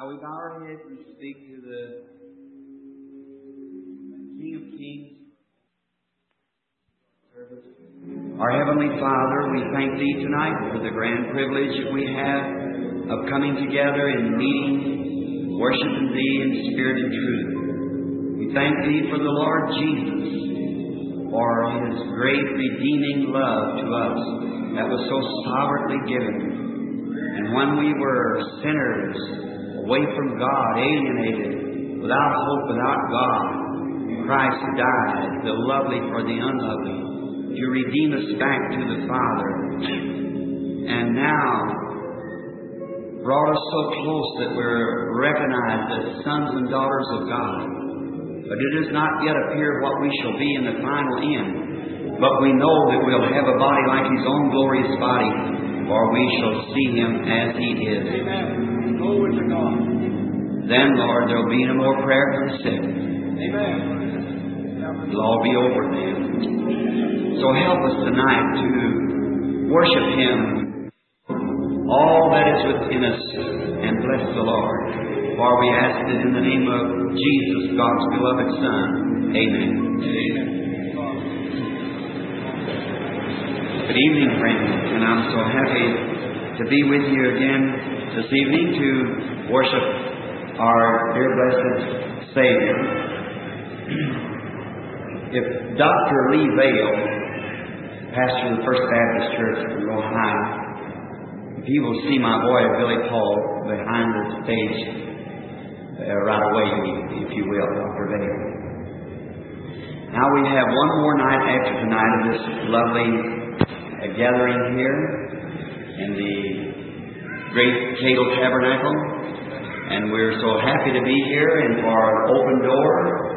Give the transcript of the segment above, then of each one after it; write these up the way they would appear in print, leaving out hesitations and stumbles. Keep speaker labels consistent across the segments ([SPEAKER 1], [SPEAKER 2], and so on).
[SPEAKER 1] Now we bow our heads and speak to the King of Kings. Our Heavenly Father, we thank Thee tonight for the grand privilege that we have of coming together and meeting, worshiping Thee in spirit and truth. We thank Thee for the Lord Jesus, for His great redeeming love to us that was so sovereignly given. And when we were sinners, away from God, alienated, without hope, without God, Christ died, the lovely for the unlovely, to redeem us back to the Father. And now brought us so close that we're recognized as sons and daughters of God. But it does not yet appear what we shall be in the final end. But we know that we'll have a body like His own glorious body, for we shall see Him as He is.
[SPEAKER 2] Amen. Glory to God.
[SPEAKER 1] Then, Lord, there'll be no more prayer for the sick.
[SPEAKER 2] Amen.
[SPEAKER 1] It'll all be over then. So help us tonight to worship Him, all that is within us, and bless the Lord. For we ask it in the name of Jesus, God's beloved Son. Amen.
[SPEAKER 2] Amen.
[SPEAKER 1] Good evening, friends, and I'm so happy to be with you again this evening to worship our dear blessed Savior. If Dr. Lee Vale, pastor of the First Baptist Church in Ohio, if he will see my boy Billy Paul behind the stage right away, if you will, Dr. Vale. Now we have one more night after tonight of this lovely gathering here in the great Cadle Tabernacle, and we're so happy to be here and for an open door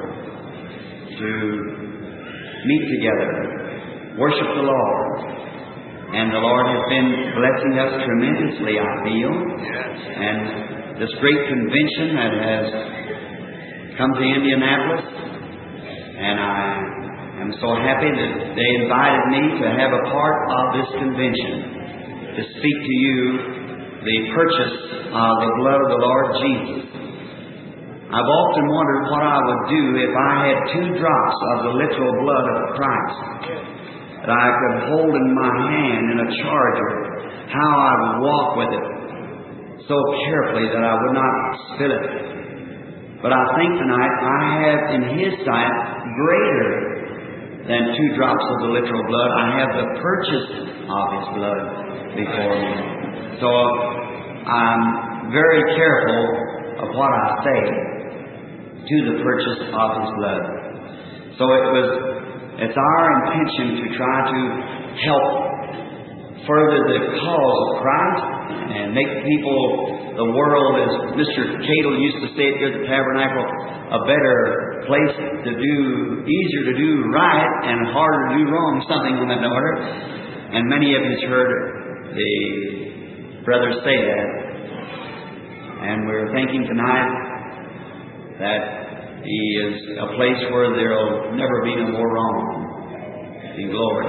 [SPEAKER 1] to meet together, worship the Lord. And the Lord has been blessing us tremendously, I feel. And this great convention that has come to Indianapolis, and I am so happy that they invited me to have a part of this convention, to speak to you the purchase of the blood of the Lord Jesus. I've often wondered what I would do if I had 2 drops of the literal blood of Christ that I could hold in my hand in a charger, how I would walk with it so carefully that I would not spill it. But I think tonight I have in His sight greater than 2 drops of the literal blood. I have the purchase of His blood before me. So I'm very careful of what I say to the purchase of His blood. So it's our intention to try to help further the cause of Christ and make people, the world, as Mr. Cadle used to say it here at the Tabernacle, a better place to do, easier to do right and harder to do wrong, something on that order. And many of us heard the brothers say that. And we're thinking tonight that He is a place where there'll never be no more wrong in glory.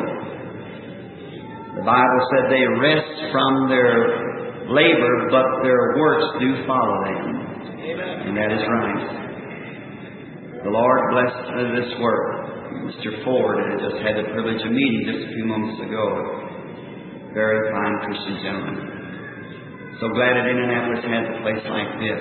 [SPEAKER 1] The Bible said they rest from their labor, but their works do follow them.
[SPEAKER 2] Amen.
[SPEAKER 1] And that is right. The Lord bless this work. Mr. Ford had just had the privilege of meeting just a few moments ago. Very fine Christian gentleman. So glad that Indianapolis has a place like this.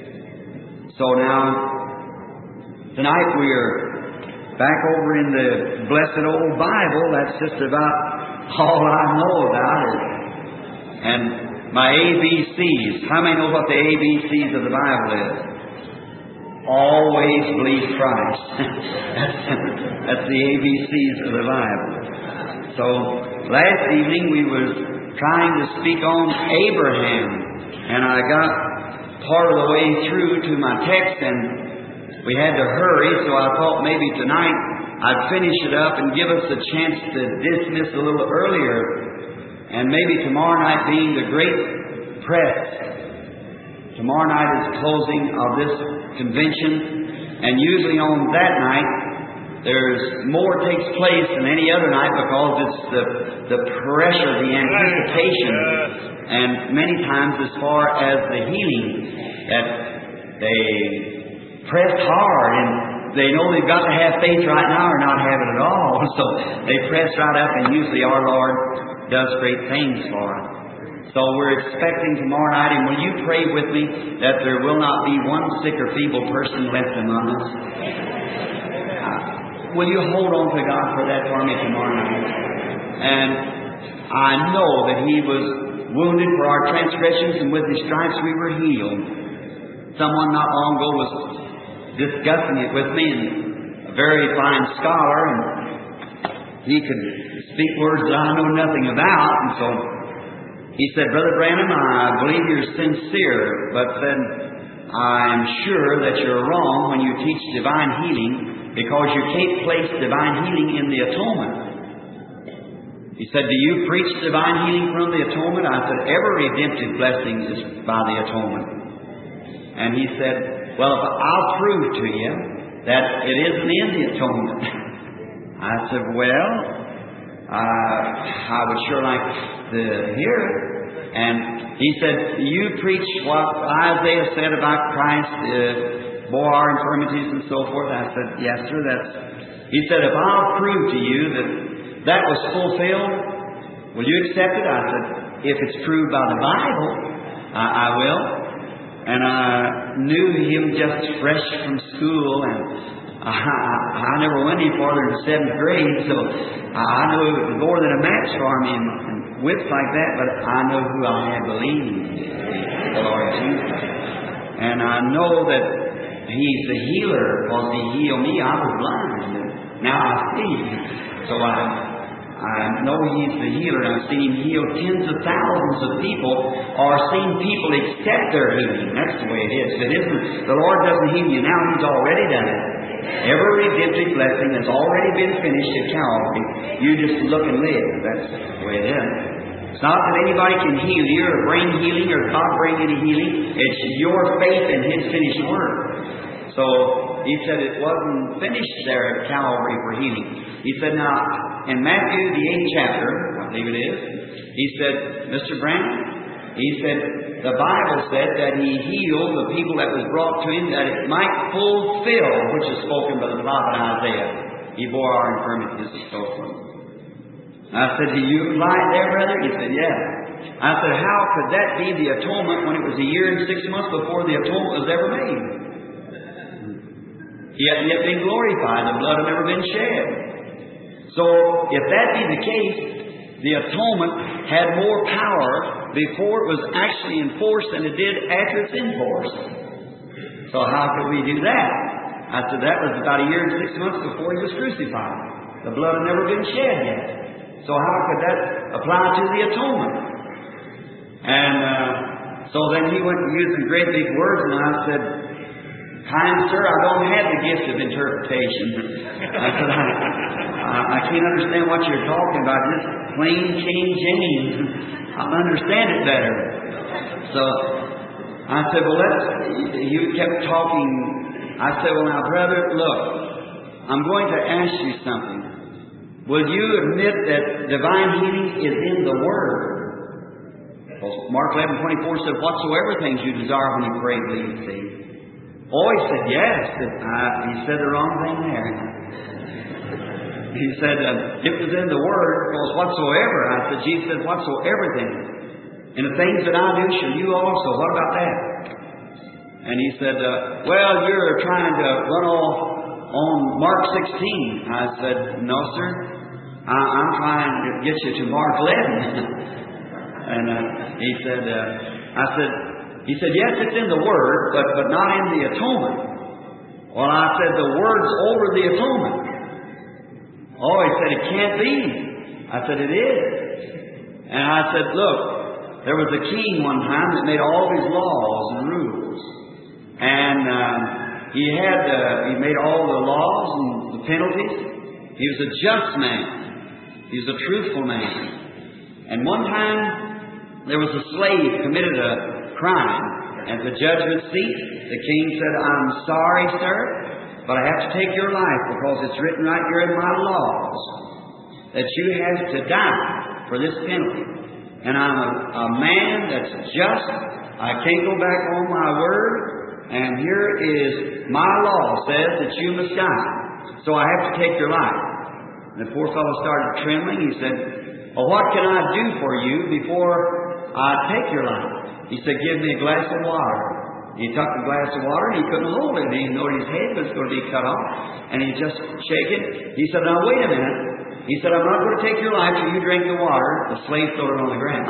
[SPEAKER 1] So now, tonight we're back over in the blessed old Bible. That's just about all I know about it. And my ABCs. How many know what the ABCs of the Bible is? Always believe Christ. That's the ABCs of the Bible. So last evening we were trying to speak on Abraham, and I got part of the way through to my text, and we had to hurry, so I thought maybe tonight I'd finish it up and give us a chance to dismiss a little earlier, and maybe tomorrow night being the great press. Tomorrow night is closing of this convention, and usually on that night there's more takes place than any other night because it's the pressure, the anticipation, and many times as far as the healing, that they press hard and they know they've got to have faith right now or not have it at all. So they press right up, and usually our Lord does great things for us. So we're expecting tomorrow night, and will you pray with me that there will not be one sick or feeble person left among us? Will you hold on to God for that for me tomorrow night? And I know that He was wounded for our transgressions, and with His stripes we were healed. Someone not long ago was discussing it with me, and a very fine scholar, and he could speak words that I know nothing about, and so he said, Brother Branham, I believe you're sincere, but then I'm sure that you're wrong when you teach divine healing, because you can't place divine healing in the atonement. He said, do you preach divine healing from the atonement? I said, every redemptive blessing is by the atonement. And he said, well, I'll prove to you that it isn't in the atonement. I said, well, I would sure like to hear it. And he said, you preach what Isaiah said about Christ, bore our infirmities and so forth. I said, yes, sir, He said, if I'll prove to you that was fulfilled, will you accept it? I said, if it's proved by the Bible, I will. And I knew him just fresh from school, and I never went any farther than 7th grade, so I knew it was more than a match for me and whips like that, but I know who I had believed, the Lord Jesus. And I know that He's the healer, because He healed me. I was blind, and now I see. So I know He's the healer. I've seen Him heal tens of thousands of people, or seen people accept their healing. That's the way it is. If it isn't, the Lord doesn't heal you now, He's already done it. Every redemptive blessing has already been finished at Calvary. You just look and live. That's the way it is. It's not that anybody can heal you or bring healing or God bring any healing. It's your faith in His finished work. So he said it wasn't finished there at Calvary for healing. He said, now, in Matthew, the 8th chapter, I believe it is, he said, Mr. Branham, he said, the Bible said that He healed the people that was brought to Him, that it might fulfill, which is spoken by the prophet Isaiah. He bore our infirmities and so forth. I said, do you lie there, brother? He said, yeah. I said, how could that be the atonement when it was a year and 6 months before the atonement was ever made? He hadn't yet been glorified. The blood had never been shed. So, if that be the case, the atonement had more power before it was actually enforced than it did after it's enforced. So how could we do that? I said, that was about a year and 6 months before He was crucified. The blood had never been shed yet. So how could that apply to the atonement? And so then he went using great big words, and I said, kind sir, I don't have the gift of interpretation. I said, I can't understand what you're talking about. Just plain King James. I'll understand it better. So I said, well, he kept talking. I said, well, now, brother, look, I'm going to ask you something. Will you admit that divine healing is in the Word? Well, Mark 11:24 said, whatsoever things you desire when you pray, believe, see. Oh, he said, yes. He said the wrong thing there. He said, it was in the Word, because whatsoever. I said, Jesus said, whatsoever things. And the things that I do shall you also. What about that? And he said, well, you're trying to run off on Mark 16. I said, no, sir. I'm trying to get you to Mark 11. And he said, he said, yes, it's in the Word, but not in the atonement. Well, I said, the Word's over the atonement. Oh, he said, it can't be. I said, it is. And I said, look, there was a king one time that made all his laws and rules. And he made all the laws and the penalties. He was a just man. He was a truthful man. And one time, there was a slave committed a crime. At the judgment seat, the king said, I'm sorry, sir, but I have to take your life because it's written right here in my laws that you have to die for this penalty. And I'm a man that's just. I can't go back on my word. And here is my law says that you must die. So I have to take your life. And the poor fellow started trembling. He said, well, what can I do for you before I take your life? He said, give me a glass of water. He took a glass of water and he couldn't hold it. He knew his head was going to be cut off. And he just shaking. He said, now wait a minute. He said, I'm not going to take your life till you drink the water. The slave threw it on the ground.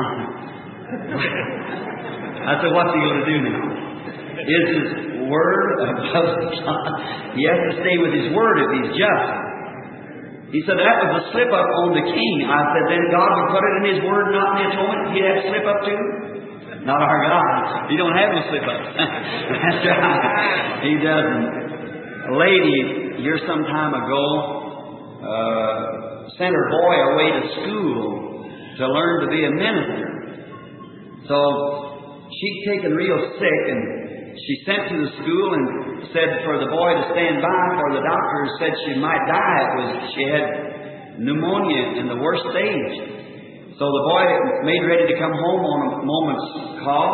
[SPEAKER 1] I said, what's he going to do now? Is his word above God? He has to stay with his word if he's just. He said, that was a slip up on the king. I said, then God would put it in his word, not in the atonement. He'd have to slip up too. Not our God. He don't have no slip ups. That's right. He doesn't. A lady here some time ago sent her boy away to school to learn to be a minister. So she'd taken real sick, and she sent to the school and said for the boy to stand by, for the doctor said she might die. She had pneumonia in the worst stage. So the boy made ready to come home on a moment's call,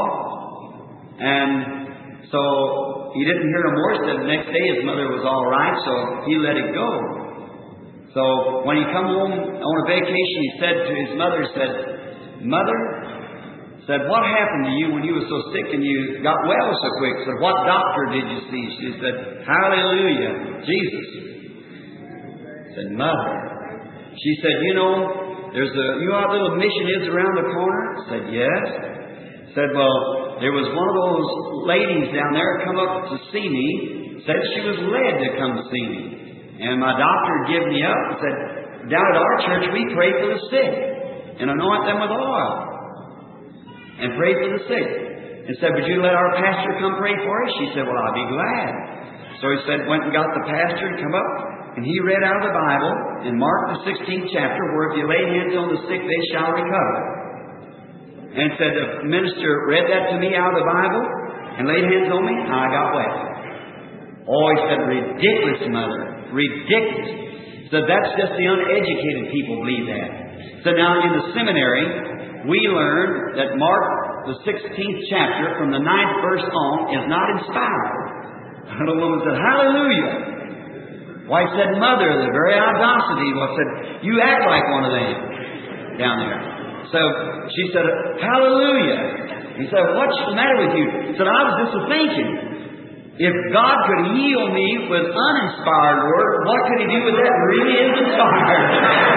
[SPEAKER 1] and so he didn't hear no more. Said the next day his mother was all right, so he let it go. So when he come home on a vacation, he said to his mother, said, Mother, said, what happened to you when you were so sick and you got well so quick? Said, what doctor did you see? She said, Hallelujah, Jesus. Said, Mother. She said, you know how little mission is around the corner? Said, yes. Said, well, there was one of those ladies down there come up to see me. Said she was led to come to see me. And my doctor gave me up and said, down at our church we pray for the sick and anoint them with oil and pray for the sick. And said, would you let our pastor come pray for us? She said, well, I'll be glad. So he said, went and got the pastor and come up. And he read out of the Bible in Mark the 16th chapter, where if you lay hands on the sick, they shall recover. And said, the minister read that to me out of the Bible and laid hands on me, and I got well. Oh, he said, ridiculous, Mother. Ridiculous. He said, that's just the uneducated people believe that. So now in the seminary, we learned that Mark the 16th chapter, from the 9th verse on, is not inspired. And the woman said, Hallelujah. Why, he said, Mother, the very audacity, said, you act like one of them down there. So she said, Hallelujah. He said, what's the matter with you? He said, I was just thinking, if God could heal me with uninspired word, what could He do with that really is inspired?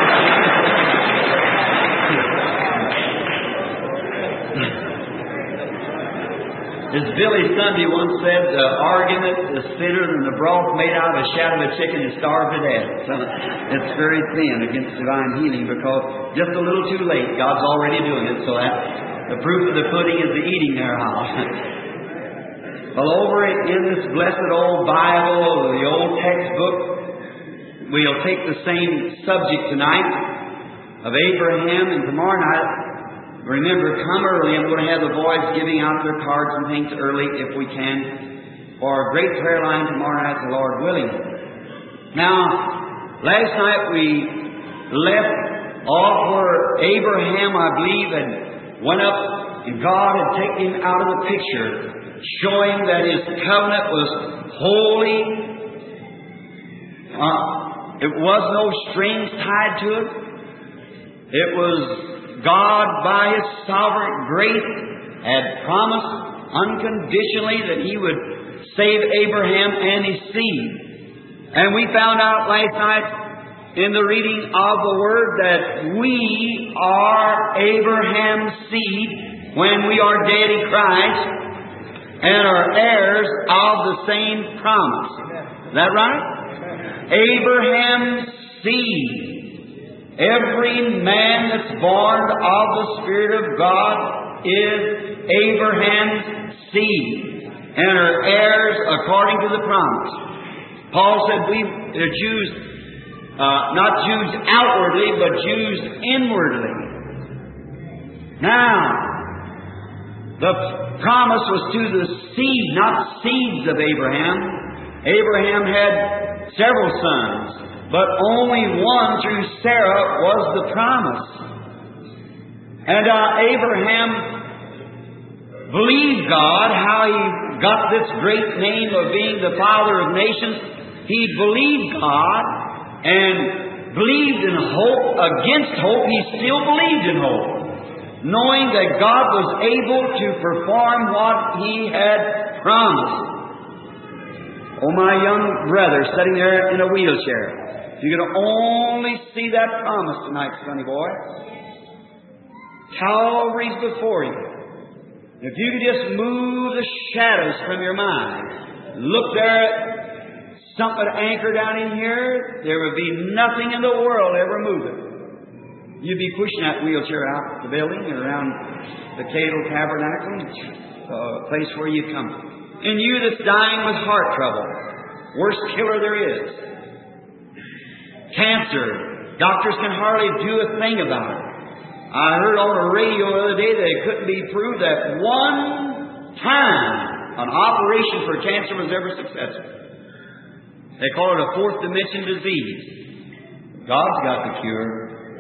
[SPEAKER 1] As Billy Sunday once said, the argument is thinner than the broth made out of a shad of a chicken is starved to death. So it's very thin against divine healing, because just a little too late, God's already doing it. So that the proof of the pudding is the eating thereof. Well, over in this blessed old Bible, the old textbook, we'll take the same subject tonight of Abraham, and tomorrow night, remember, come early. I'm going to have the boys giving out their cards and things early, if we can, for a great prayer line tomorrow night, the Lord willing. Now, last night we left off where Abraham, I believe, had went up, and God had taken him out of the picture, showing that his covenant was holy. It was no strings tied to it. It was God, by His sovereign grace, had promised unconditionally that He would save Abraham and his seed. And we found out last night in the reading of the Word that we are Abraham's seed when we are dead in Christ and are heirs of the same promise. Is that right? Abraham's seed. Every man that's born of the Spirit of God is Abraham's seed and are heirs according to the promise. Paul said the Jews, not Jews outwardly, but Jews inwardly. Now, the promise was to the seed, not seeds of Abraham, Abraham had several sons, but only one through Sarah was the promise. And Abraham believed God, how he got this great name of being the father of nations. He believed God and believed in hope. Against hope, he still believed in hope, knowing that God was able to perform what He had promised. Oh, my young brother sitting there in a wheelchair, if you could only see that promise tonight, sonny boy. Calvary's before you. If you could just move the shadows from your mind, look there at something anchored down in here, there would be nothing in the world ever moving. You'd be pushing that wheelchair out the building and around the Cadle Tabernacle, place where you come. And you that's dying with heart trouble, worst killer there is. Cancer, doctors can hardly do a thing about it. I heard on the radio the other day that it couldn't be proved that one time an operation for cancer was ever successful. They call it a fourth dimension disease. God's got the cure.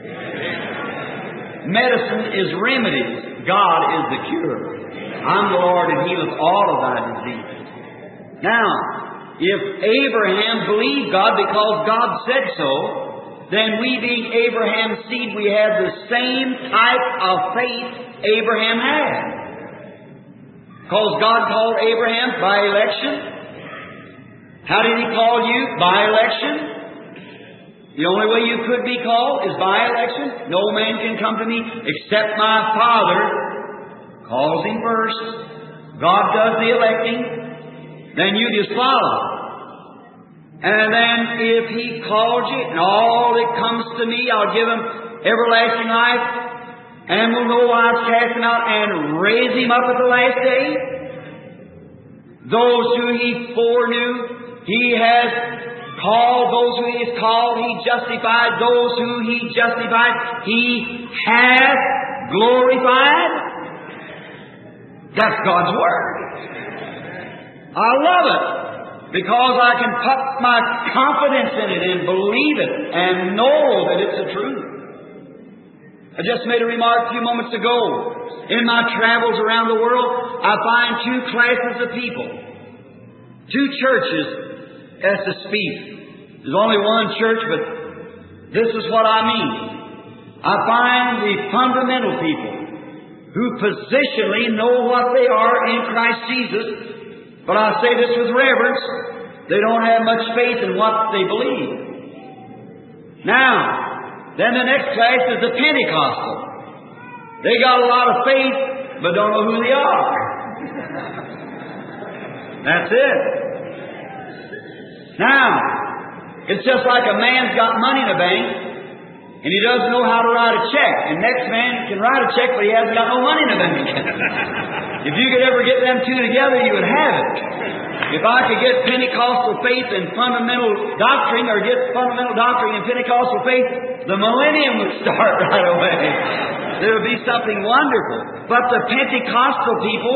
[SPEAKER 1] Medicine is remedies. God is the cure. I'm the Lord and healeth all of thy diseases. Now, if Abraham believed God because God said so, then we being Abraham's seed, we have the same type of faith Abraham had. Because God called Abraham by election. How did He call you? By election. The only way you could be called is by election. No man can come to me except my Father calls him first. God does the electing. Then you just follow. And then if He calls you, and all that comes to me, I'll give him everlasting life, and will know why I've cast him out, and raise him up at the last day. Those who He foreknew, He has called. Those who He has called, He justified. Those who He justified, He hath glorified. That's God's Word. I love it because I can put my confidence in it and believe it and know that it's the truth. I just made a remark a few moments ago. In my travels around the world, I find two classes of people. Two churches, as to speak. There's only one church, but this is what I mean. I find the fundamental people who positionally know what they are in Christ Jesus, but I say this with reverence, they don't have much faith in what they believe. Now, then the next class is the Pentecostal. They got a lot of faith, but don't know who they are. That's it. Now, it's just like a man's got money in the bank, and he doesn't know how to write a check. And next man can write a check, but he hasn't got no money in the bank. If you could ever get them two together, you would have it. If I could get Pentecostal faith and fundamental doctrine, or get fundamental doctrine and Pentecostal faith, the millennium would start right away. There would be something wonderful. But the Pentecostal people,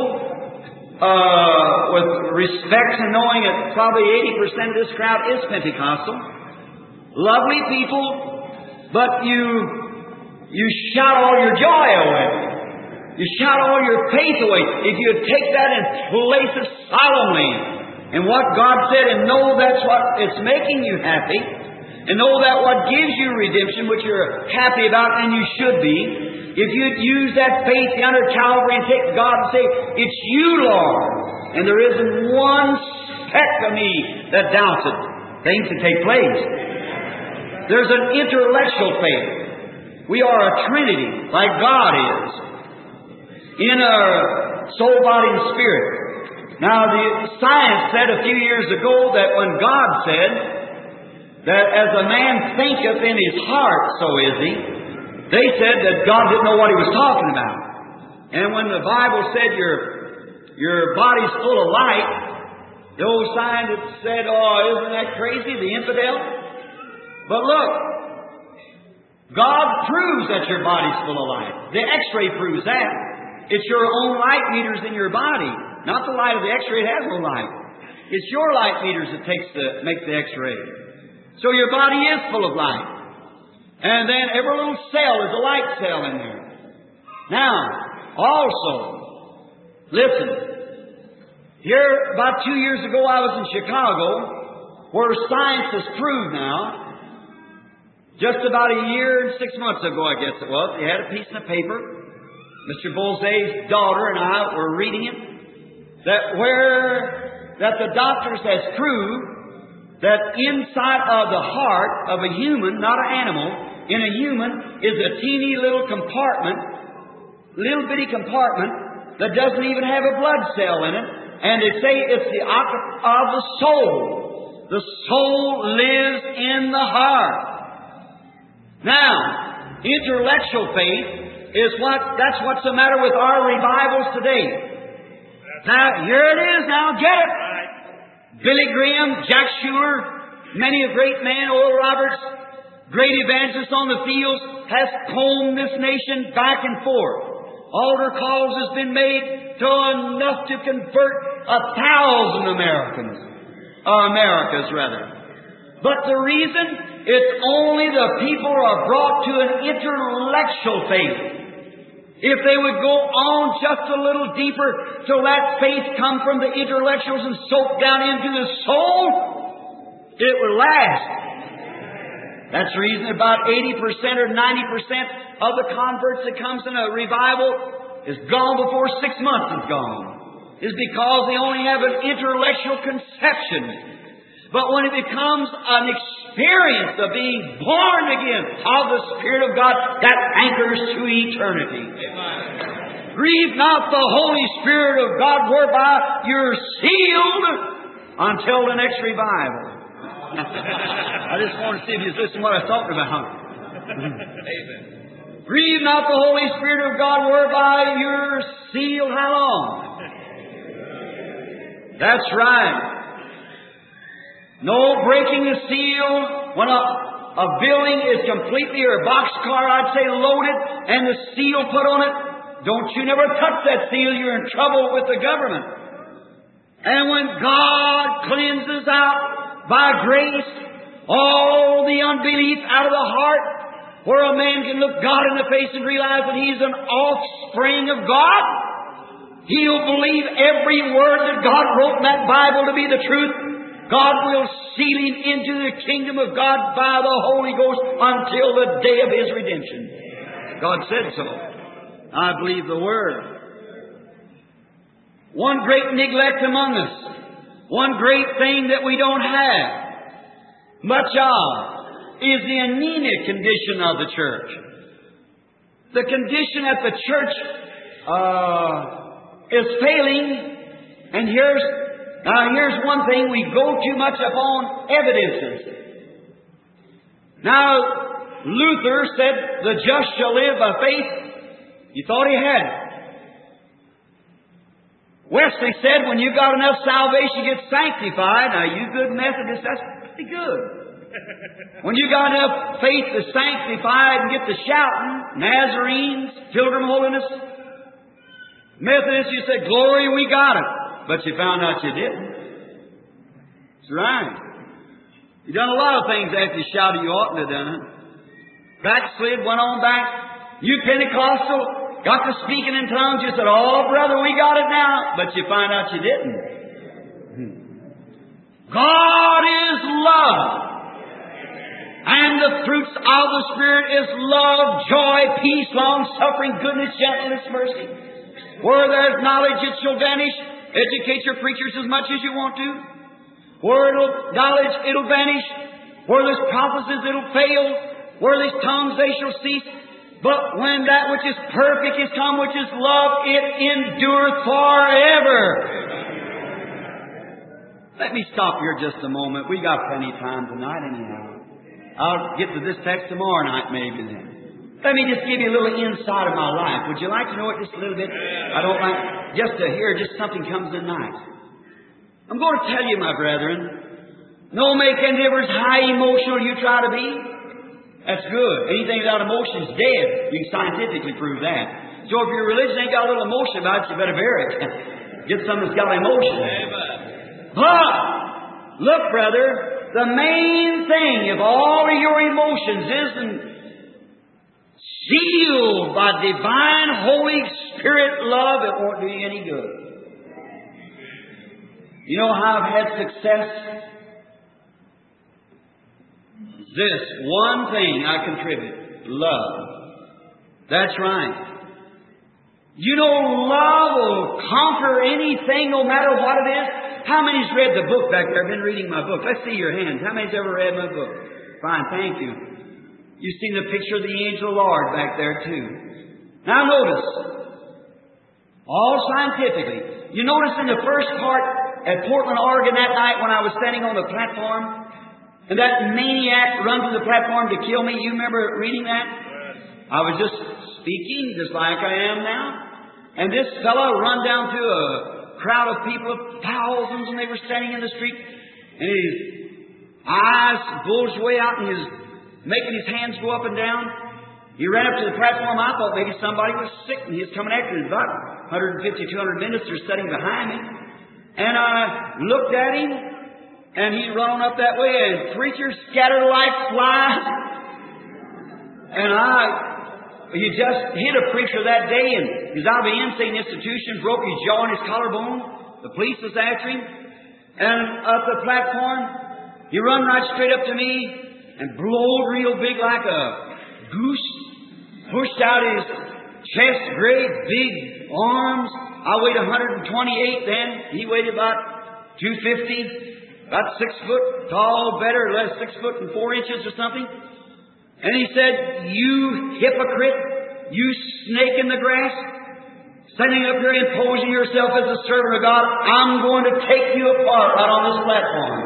[SPEAKER 1] with respect and knowing that probably 80% of this crowd is Pentecostal, lovely people, but you shout all your joy away. You shout all your faith away. If you take that and place it solemnly in what God said, and know that's what it's making you happy, and know that what gives you redemption, which you're happy about and you should be, if you'd use that faith under Calvary and take God and say, "It's you, Lord," and there isn't one speck of me that doubts it, things that take place. There's an intellectual faith. We are a Trinity, like God is, in our soul, body, and spirit. Now, the science said a few years ago that when God said that as a man thinketh in his heart, so is he, they said that God didn't know what He was talking about. And when the Bible said your body's full of light, the old scientist said, "Oh, isn't that crazy, the infidel?" But look, God proves that your body's full of light. The X-ray proves that. It's your own light meters in your body. Not the light of the X-ray, it has no light. It's your light meters that make the X-ray. So your body is full of light. And then every little cell is a light cell in there. Now, also, listen. Here, about 2 years ago, I was in Chicago, where science has proved now, just about a year and 6 months ago, I guess it was, they had a piece of paper. Mr. Bolzay's daughter and I were reading it, that the doctors has proved that inside of the heart of a human, not an animal, in a human is a teeny little compartment, little bitty compartment that doesn't even have a blood cell in it, and they say it's the occupant of the soul. The soul lives in the heart. Now, intellectual faith that's what's the matter with our revivals today. Now, here it is. Now, get it. Billy Graham, Jack Shuler, many a great man, Oral Roberts, great evangelists on the fields, has combed this nation back and forth. Altar calls has been made to enough to convert 1,000 Americas rather. But the reason, it's only the people who are brought to an intellectual faith. If they would go on just a little deeper till that faith come from the intellectuals and soak down into the soul, it would last. That's the reason about 80% or 90% of the converts that comes in a revival is gone before 6 months is gone. Is because they only have an intellectual conception. But when it becomes an experience of being born again of the Spirit of God, that anchors to eternity. Amen. Grieve not the Holy Spirit of God, whereby you're sealed until the next revival. I just want to see if you listen to what I was talking about. Amen. Grieve not the Holy Spirit of God, whereby you're sealed how long? That's right. No breaking the seal when a building is completely, or a boxcar, I'd say, loaded and the seal put on it. Don't you never touch that seal. You're in trouble with the government. And when God cleanses out by grace all the unbelief out of the heart, where a man can look God in the face and realize that he's an offspring of God, he'll believe every word that God wrote in that Bible to be the truth. God will seal him into the kingdom of God by the Holy Ghost until the day of His redemption. God said so. I believe the Word. One great neglect among us, one great thing that we don't have much of, is the anemia condition of the church. The condition at the church is failing, and here's one thing. We go too much upon evidences. Now, Luther said, the just shall live by faith. You thought he had it. Wesley said, when you got enough salvation, you get sanctified. Now, you good Methodists, that's pretty good. When you got enough faith to sanctify and get to shouting, Nazarenes, Pilgrim Holiness, Methodists, you said, glory, we got it. But you found out you didn't. That's right. You done a lot of things after you shouted you oughtn't to have done it. Backslid, went on back. You Pentecostal, got to speaking in tongues. You said, oh, brother, we got it now. But you find out you didn't. God is love. And the fruits of the Spirit is love, joy, peace, long-suffering, goodness, gentleness, mercy. Where there's knowledge, it shall vanish. Educate your preachers as much as you want to. Where knowledge, it'll vanish. Where there's prophecies, it'll fail. Where there's tongues, they shall cease. But when that which is perfect is come, which is love, it endureth forever. Let me stop here just a moment. We got plenty of time tonight anyhow. I'll get to this text tomorrow night maybe then. Let me just give you a little insight of my life. Would you like to know it just a little bit? I don't like just to hear just something comes in nice. I'm going to tell you, my brethren, no make any difference how emotional you try to be. That's good. Anything without emotion is dead. You can scientifically prove that. So if your religion ain't got a little emotion about it, you better bury it. Get something that's got emotion. But, look, brother, the main thing, if all of your emotions isn't sealed by divine Holy Spirit love, it won't do you any good. You know how I've had success? This one thing I contribute. Love. That's right. You know, love will conquer anything, no matter what it is. How many's read the book back there? I've been reading my book. Let's see your hands. How many's ever read my book? Fine, thank you. You've seen the picture of the angel of the Lord back there, too. Now notice, all scientifically, you notice in the first part at Portland, Oregon that night when I was standing on the platform, and that maniac run to the platform to kill me. You remember reading that? I was just speaking, just like I am now. And this fellow run down to a crowd of people of thousands, and they were standing in the street. And his eyes bulged way out, and he was making his hands go up and down. He ran up to the platform. I thought maybe somebody was sick, and he was coming after me. About 150, 200 ministers sitting behind me. And I looked at him, and he run on up that way, and preachers scattered like flies. And he just hit a preacher that day, and he was out of the insane institution, broke his jaw and his collarbone. The police was after him. And up the platform, he run right straight up to me and blowed real big like a goose. Pushed out his chest, great big arms. I weighed 128 then. He weighed about 250. About 6 foot tall, better, less 6 foot and 4 inches or something. And he said, "You hypocrite, you snake in the grass, standing up here imposing yourself as a servant of God, I'm going to take you apart out on this platform."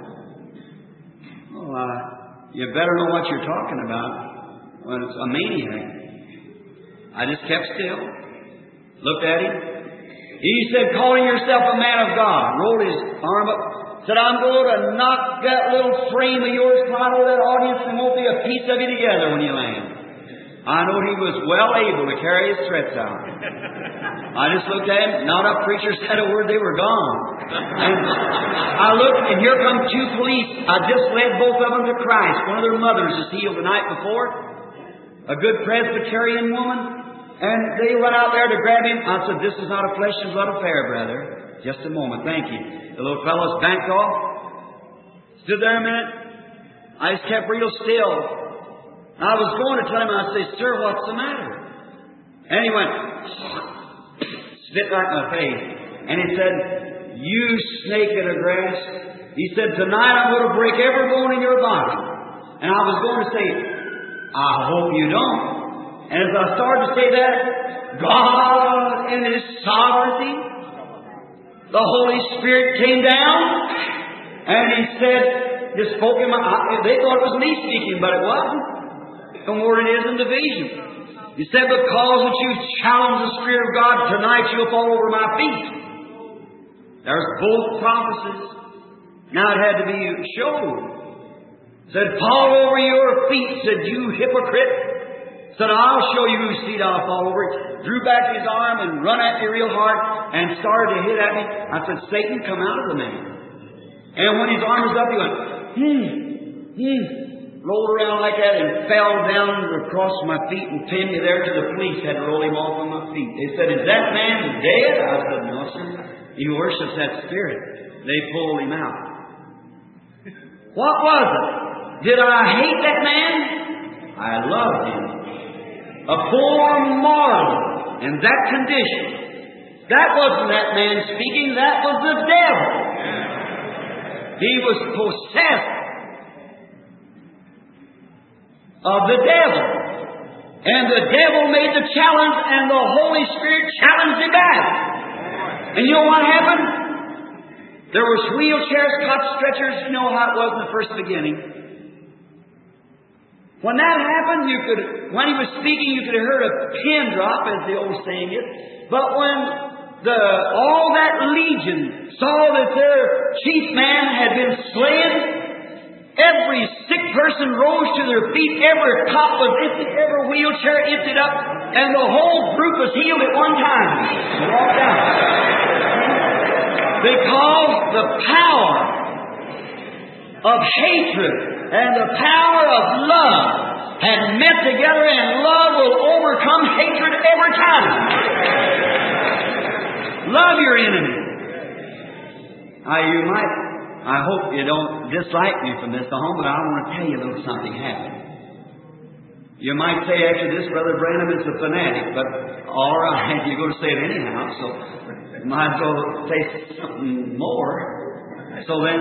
[SPEAKER 1] Well, you better know what you're talking about when it's a maniac. I just kept still, looked at him. He said, "Calling yourself a man of God," rolled his arm up. Said, "I'm going to knock that little frame of yours out of that audience, and won't be a piece of you together when you land." I know he was well able to carry his threats out. I just looked at him. Not a preacher said a word. They were gone. And I looked, and here come 2 police. I just led both of them to Christ. One of their mothers was healed the night before. A good Presbyterian woman. And they went out there to grab him. I said, "This is not a flesh and blood affair, brother. Just a moment. Thank you." The little fellow's backed off. Stood there a minute. I just kept real still. I was going to tell him, I said, "Sir, what's the matter?" And he went, spit right in my face. And he said, "You snake in the grass." He said, "Tonight I'm going to break every bone in your body." And I was going to say, "I hope you don't." And as I started to say that, God in His sovereignty, the Holy Spirit came down, and He said, just spoke in my eye. They thought it was me speaking, but it wasn't. No more than it is in division. He said, "Because that you challenge the Spirit of God, tonight you'll fall over my feet." There's both prophecies. Now it had to be showed. Said, "Fall over your feet," said, "you hypocrite." Said, "I'll show you whose feet I'll fall over." Drew back his arm and run at me real hard and started to hit at me. I said, "Satan, come out of the man." And when his arm was up, he went, rolled around like that and fell down across my feet and pinned me there till the police had to roll him off on my feet. They said, "Is that man dead?" I said, "No, sir. He worships that spirit." They pulled him out. What was it? Did I hate that man? I loved him. A poor mortal in that condition. That wasn't that man speaking. That was the devil. He was possessed of the devil. And the devil made the challenge, and the Holy Spirit challenged him back. And you know what happened? There was wheelchairs, cot stretchers. You know how it was in the first beginning. When that happened, when he was speaking, you could have heard a pin drop, as the old saying is. But when all that legion saw that their chief man had been slain, every sick person rose to their feet, every cot was empty, every wheelchair emptied up, and the whole group was healed at one time. And walked out. Because the power of hatred and the power of love had met together, and love will overcome hatred every time. Love your enemy. I hope you don't dislike me from this home, but I want to tell you a little something happened. You might say after this, Brother Branham is a fanatic, but all right, you're going to say it anyhow, so you might as well say something more. So then,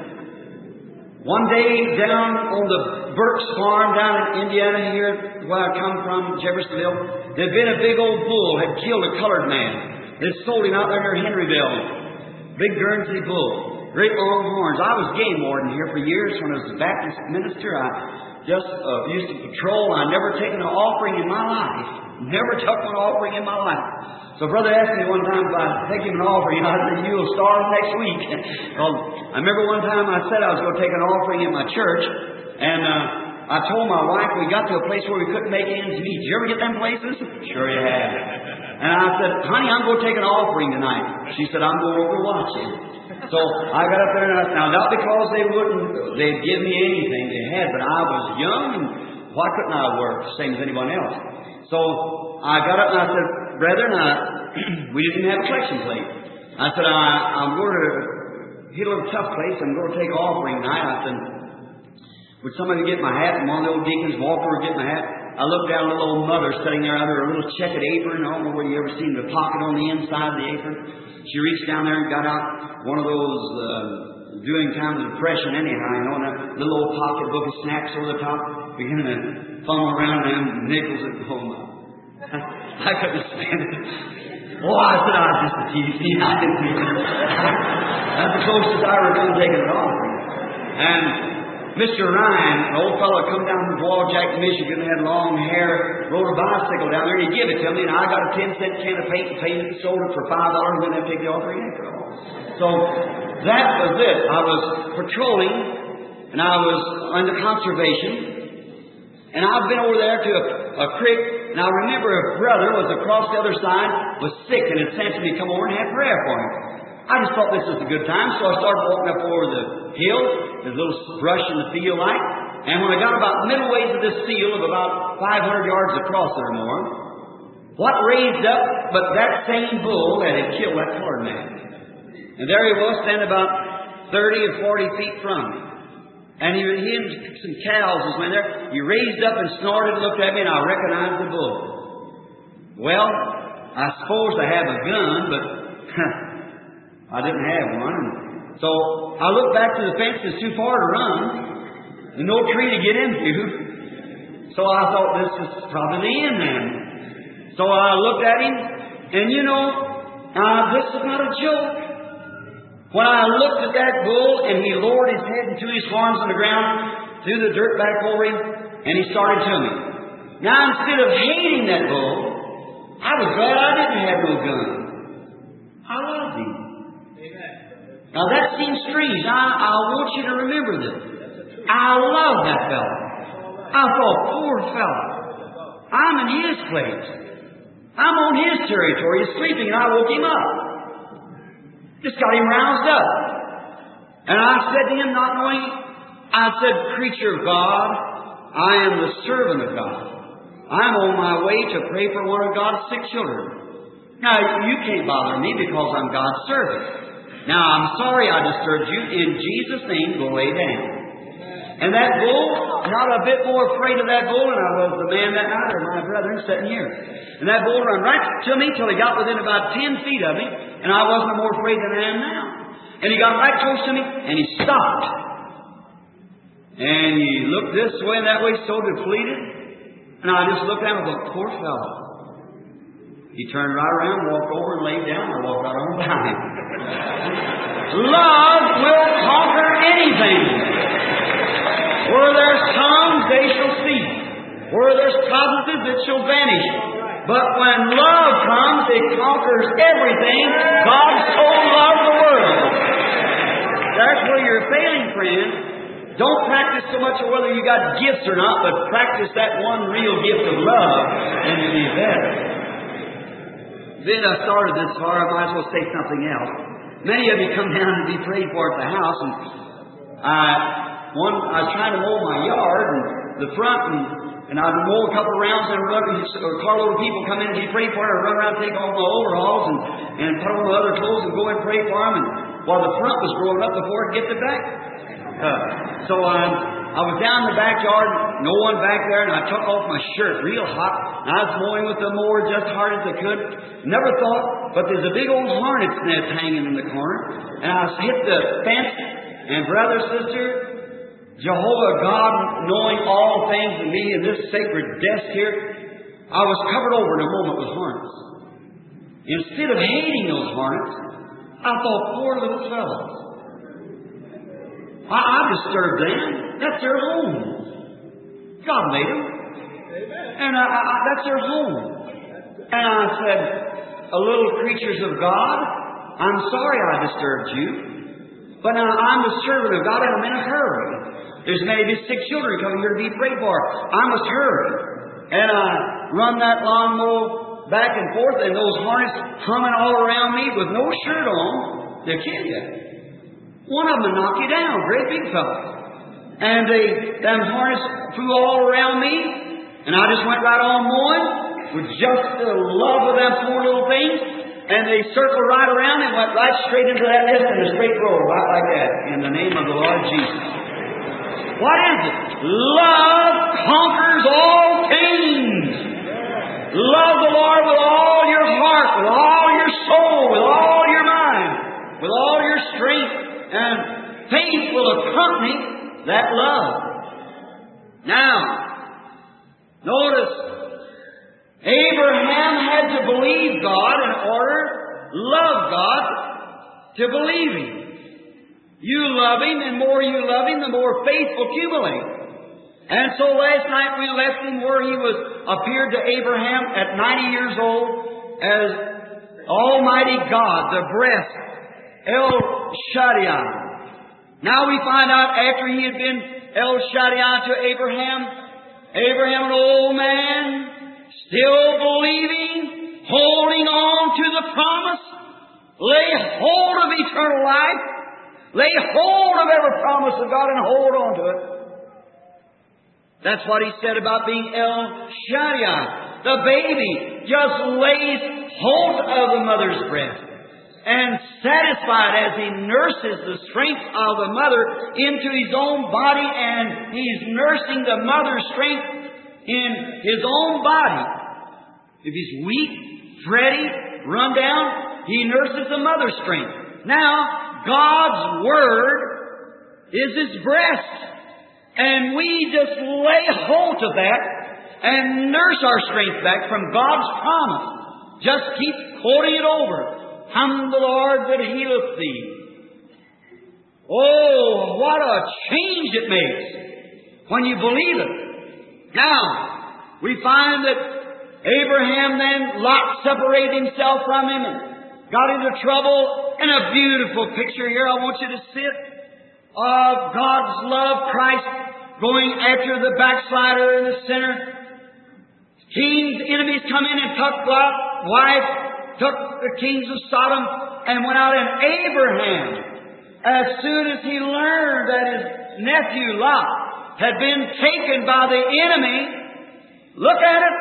[SPEAKER 1] one day down on the Burke's farm down in Indiana here, where I come from, Jeffersonville, there'd been a big old bull had killed a colored man. They'd sold him out there near Henryville. Big Guernsey bull. Great long horns. I was game warden here for years when I was a Baptist minister. I just used to patrol. I'd never taken an offering in my life. Never took an offering in my life. So Brother asked me one time if I'd take him an offering, and I said, "You'll starve next week." Well, I remember one time I said I was going to take an offering in my church, and I told my wife we got to a place where we couldn't make ends meet. Did you ever get them places? Sure you have. And I said, "Honey, I'm going to take an offering tonight." She said, "I'm going over watching." So I got up there and I said, now not because they'd give me anything they had, but I was young and why couldn't I work the same as anyone else? So I got up and I said, "Brethren, we didn't even have a collection plate." I said, I'm going to hit a little tough place. I'm going to take offering tonight. I said, "Would somebody get my hat?" And one of the old deacons walked over to get my hat. I looked down at a little old mother sitting there under a little checkered apron. I don't know whether you ever seen the pocket on the inside of the apron. She reached down there and got out one of those doing times of depression anyhow, you know, and that little old pocket book of snacks over the top, beginning to funnel around them nickels at home. I couldn't stand it. Oh, I said, "I was just a tease." I didn't mean it. That's the closest I ever been taking an offering. And Mr. Ryan, an old fellow, come down from Walljack, Michigan, had long hair, rode a bicycle down there, and he gave it to me, and I got a 10-cent can of paint and painted it, sold it for $5, and then I take the offering after all. So that was it. I was patrolling, and I was under conservation, and I've been over there to a creek, and I remember a brother was across the other side, was sick, and had sent me to come over and have prayer for him. I just thought this was a good time, so I started walking up over the hill. There's a little brush in the field like. And when I got about middle ways of this field of about 500 yards across or more, what raised up but that same bull that had killed that colored man. And there he was standing about 30 or 40 feet from me. And he and some cows was laying there. He raised up and snorted and looked at me, and I recognized the bull. Well, I supposed I have a gun, but I didn't have one. So I looked back to the fence. It's too far to run. There's no tree to get into. So I thought this is probably the end then. So I looked at him, and you know, this is not a joke. When I looked at that bull, and he lowered his head and threw his horns on the ground, threw the dirt back over him, and he started to me. Now instead of hating that bull, I was glad I didn't have no gun. I loved him. Now that seems strange. I want you to remember this. I love that fellow. I thought, poor fellow. I'm in his place. I'm on his territory. He's sleeping, and I woke him up. Just got him roused up. And I said to him, not knowing, I said, "Creature of God, I am the servant of God. I'm on my way to pray for one of God's sick children. Now, you can't bother me because I'm God's servant. Now, I'm sorry I disturbed you. In Jesus' name, go lay down." And that bull, not a bit more afraid of that bull than I was the man that night, or my brethren sitting here. And that bull ran right to me till he got within about 10 feet of me, and I wasn't more afraid than I am now. And he got right close to me, and he stopped. And he looked this way and that way, so depleted. And I just looked at him and thought, poor fellow. He turned right around, walked over and laid down, and I walked right on by him. Love will conquer anything. Where there's tongues, they shall cease. Where there's cognitive, it shall vanish. But when love comes, it conquers everything. God so loved the world. That's where you're failing, friend. Don't practice so much of whether you got gifts or not, but practice that one real gift of love, and you'll be better. Then I started this far, I might as well say something else. many of you come down to be prayed for at the house, and I was trying to mow my yard, and the front, and I'd mow a couple of rounds, and a carload of people come in and be prayed for, and I'd run around and take off my overalls and put on my other clothes and go and pray for them, and while the front was growing up before it get to back. So I was down in the backyard, no one back there, and I took off my shirt real hot, and I was mowing with the mower just hard as I could. Never thought, but there's a big old hornet's nest hanging in the corner, and I hit the fence, and brother, sister, Jehovah God, knowing all things in me in this sacred desk here, I was covered over in a moment with hornets. Instead of hating those hornets, I thought, poor little fellows. I disturbed them. That's their home. God made them. And that's their home. And I said, little creatures of God, I'm sorry I disturbed you, but now I'm the servant of God and I'm in a hurry. There's maybe 6 children coming here to be prayed for. I must hurry. And I run that lawnmower back and forth, and those hornets humming all around me with no shirt on, they'll kill you. One of them will knock you down, great big fella. And them hornets flew all around me, and I just went right on mowing with just the love of them poor little things, and they circled right around and went right straight into that nest in a straight row, right like that, in the name of the Lord Jesus. What is it? Love conquers all things. Love the Lord with all your heart, with all your soul, with all your mind, with all your strength, and faith will accompany that love. Now, notice, Abraham had to believe God in order to love God to believe Him. You love Him, and the more you love Him, the more faith will accumulate. And so last night we left Him where He appeared to Abraham at 90 years old as Almighty God, the breast, El Shaddai. Now we find out after He had been El Shaddai to Abraham, an old man, still believing, holding on to the promise, lay hold of eternal life, lay hold of every promise of God and hold on to it. That's what He said about being El Shaddai. The baby just lays hold of the mother's breast, and satisfied as he nurses the strength of the mother into his own body, and he's nursing the mother's strength in his own body. If he's weak, fretty, run down, he nurses the mother's strength. Now, God's Word is His breast, and we just lay hold of that and nurse our strength back from God's promise. Just keep quoting it over. I'm the Lord that healeth thee. Oh, what a change it makes when you believe it. Now, we find that Abraham then, Lot separated himself from him and got into trouble. And a beautiful picture here I want you to see it of God's love, Christ going after the backslider and the sinner. King's enemies come in and took Lot's wife, took the kings of Sodom, and went out. And Abraham, as soon as he learned that his nephew Lot had been taken by the enemy, look at it,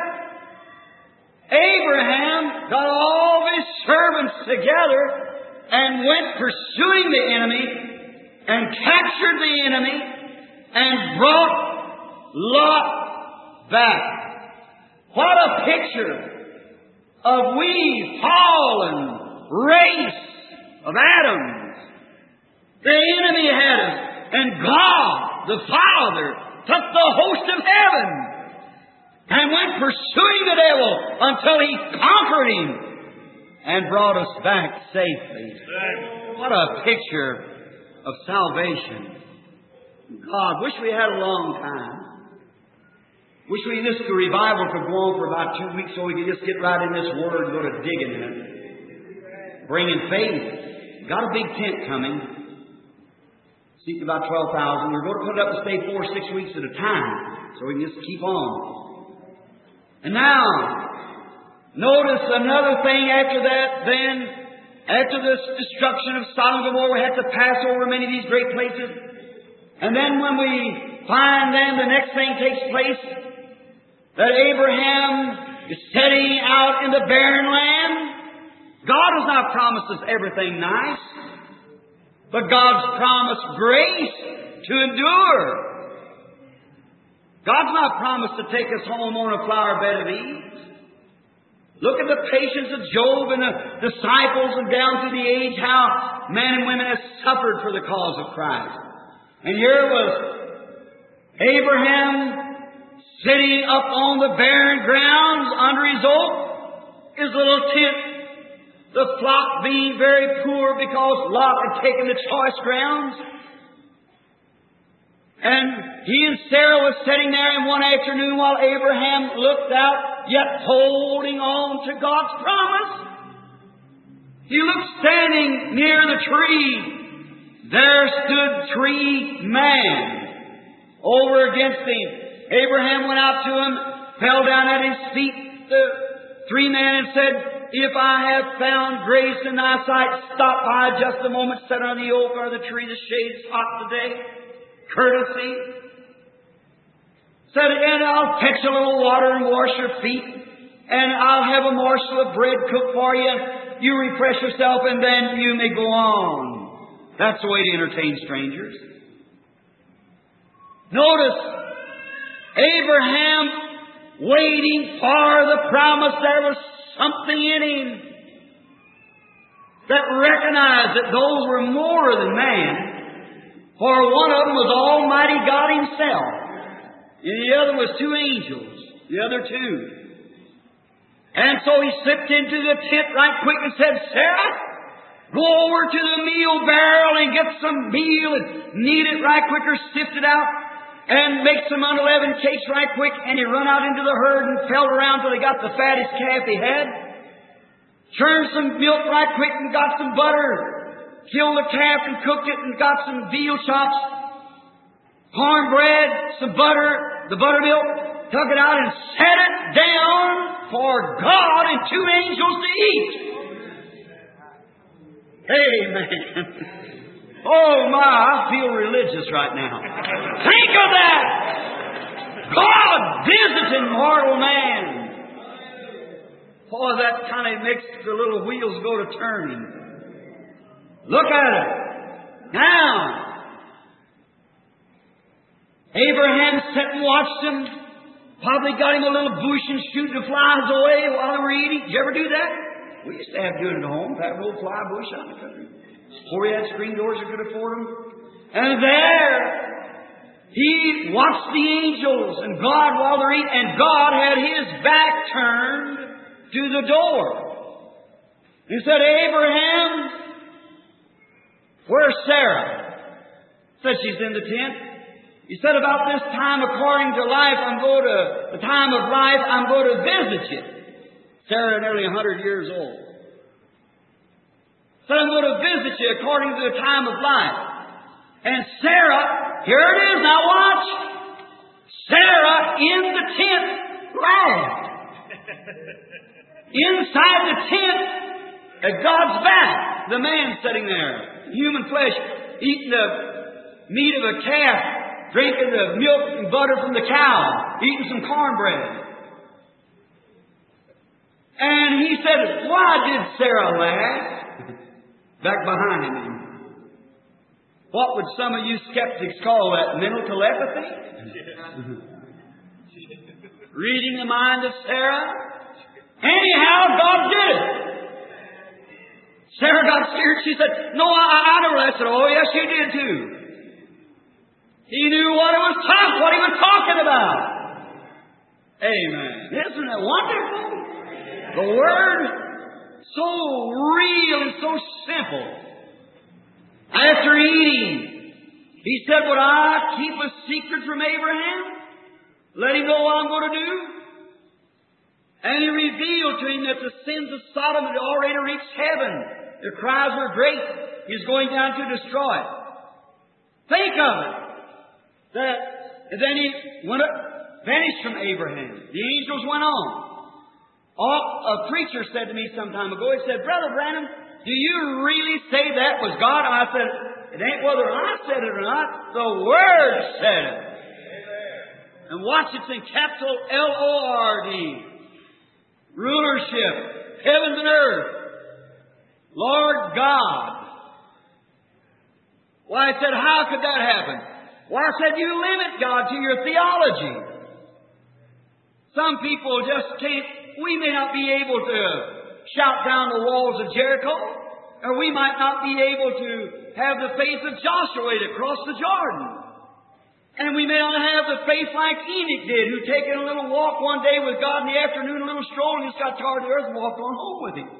[SPEAKER 1] Abraham got all of his servants together and went pursuing the enemy and captured the enemy and brought Lot back. What a picture of we fallen race of Adams. The enemy had us, and God, the Father, took the host of heaven and went pursuing the devil until He conquered him and brought us back safely. What a picture of salvation. God, wish we had a long time. Wish we this revival could go on for about 2 weeks so we could just get right in this Word and go to digging in it. Bringing faith. Got a big tent coming. Seats about 12,000. We're going to put it up to stay 4 or 6 weeks at a time so we can just keep on. And now, notice another thing after that then. After the destruction of Sodom and Gomorrah, we had to pass over many of these great places. And then when we find then the next thing takes place, that Abraham is setting out in the barren land. God has not promised us everything nice, but God's promised grace to endure. God's not promised to take us home on a flower bed of ease. Look at the patience of Job and the disciples and down through the age, how men and women have suffered for the cause of Christ. And here was Abraham sitting up on the barren grounds under his oak, his little tent, the flock being very poor because Lot had taken the choice grounds. And he and Sarah was sitting there in one afternoon while Abraham looked out, yet holding on to God's promise. He looked standing near the tree. There stood 3 men over against him. Abraham went out to him, fell down at his feet, the 3 men, and said, "If I have found grace in thy sight, stop by just a moment, sit on the oak or the tree, the shade's hot today." Courtesy. Said, "And I'll fetch a little water and wash your feet, and I'll have a morsel of bread cooked for you. You refresh yourself, and then you may go on." That's the way to entertain strangers. Notice, Abraham waiting for the promise. There was something in him that recognized that those were more than man. For one of them was Almighty God Himself, and the other was 2 angels, the other 2. And so he slipped into the tent right quick and said, "Sarah, go over to the meal barrel and get some meal and knead it right quick or sift it out and make some unleavened cakes right quick." And he run out into the herd and felt around till he got the fattest calf he had. Churned some milk right quick and got some butter. Killed the calf and cooked it and got some veal chops, cornbread, some butter, the buttermilk, took it out and set it down for God and 2 angels to eat. Amen. Oh my, I feel religious right now. Think of that! God visiting mortal man. Boy, that kind of makes the little wheels go to turning. Look at it. Now, Abraham sat and watched them. Probably got him a little bush and shooting the flies away while they were eating. Did you ever do that? We used to have doing it at home. That little fly bush out in the country. Before we had screen doors that could afford them. And there, he watched the angels and God while they're eating. And God had His back turned to the door. He said, "Abraham, where's Sarah?" Said, "She's in the tent." He said, "About this time, according to life, the time of life, I'm going to visit you." Sarah, nearly 100 years old. Said, "I'm going to visit you according to the time of life." And Sarah, here it is, now watch. Sarah in the tent laughed. Inside the tent, at God's back, the man sitting there. Human flesh, eating the meat of a calf, drinking the milk and butter from the cow, eating some cornbread. And he said, "Why did Sarah laugh?" Back behind him. What would some of you skeptics call that? Mental telepathy? Reading the mind of Sarah? Anyhow, God did it. Sarah got scared. She said, "No, I never." I said, "Oh, yes, you did too." He knew what he was talking about. Amen. Isn't that wonderful? The Word, so real and so simple. After eating, he said, "Would I keep a secret from Abraham? Let him know what I'm going to do?" And he revealed to him that the sins of Sodom had already reached heaven. Their cries were great. He was going down to destroy it. Think of it. And then he vanished from Abraham. The angels went on. A preacher said to me some time ago, he said, "Brother Branham, Do you really say that was God? And I said, it ain't whether I said it or not. The Word said it. And watch, it's in capital L-O-R-D. Rulership, heavens and earth. Lord God. Why, I said, how could that happen? Why, I said, you limit God to your theology. Some people just can't, we may not be able to shout down the walls of Jericho, or we might not be able to have the faith of Joshua to cross the Jordan. And we may not have the faith like Enoch did, who taken a little walk one day with God in the afternoon, a little stroll, and just got tired of the earth and walked on home with Him.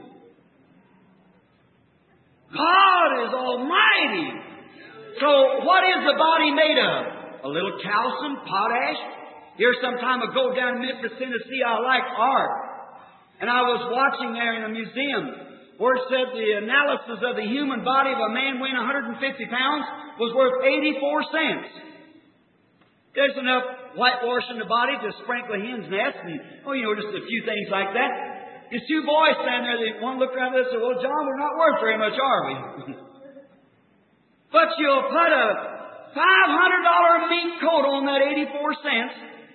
[SPEAKER 1] God is almighty. So what is the body made of? A little calcium, potash. Here some time ago down in Memphis, Tennessee, I liked art. And I was watching there in a museum where it said the analysis of the human body of a man weighing 150 pounds was worth 84 cents. There's enough whitewash in the body to sprinkle a hen's nest and, just a few things like that. There's two boys standing there. One looked around and said, well, John, we're not worth very much, are we? But you'll put a $500 mink coat on that 84 cents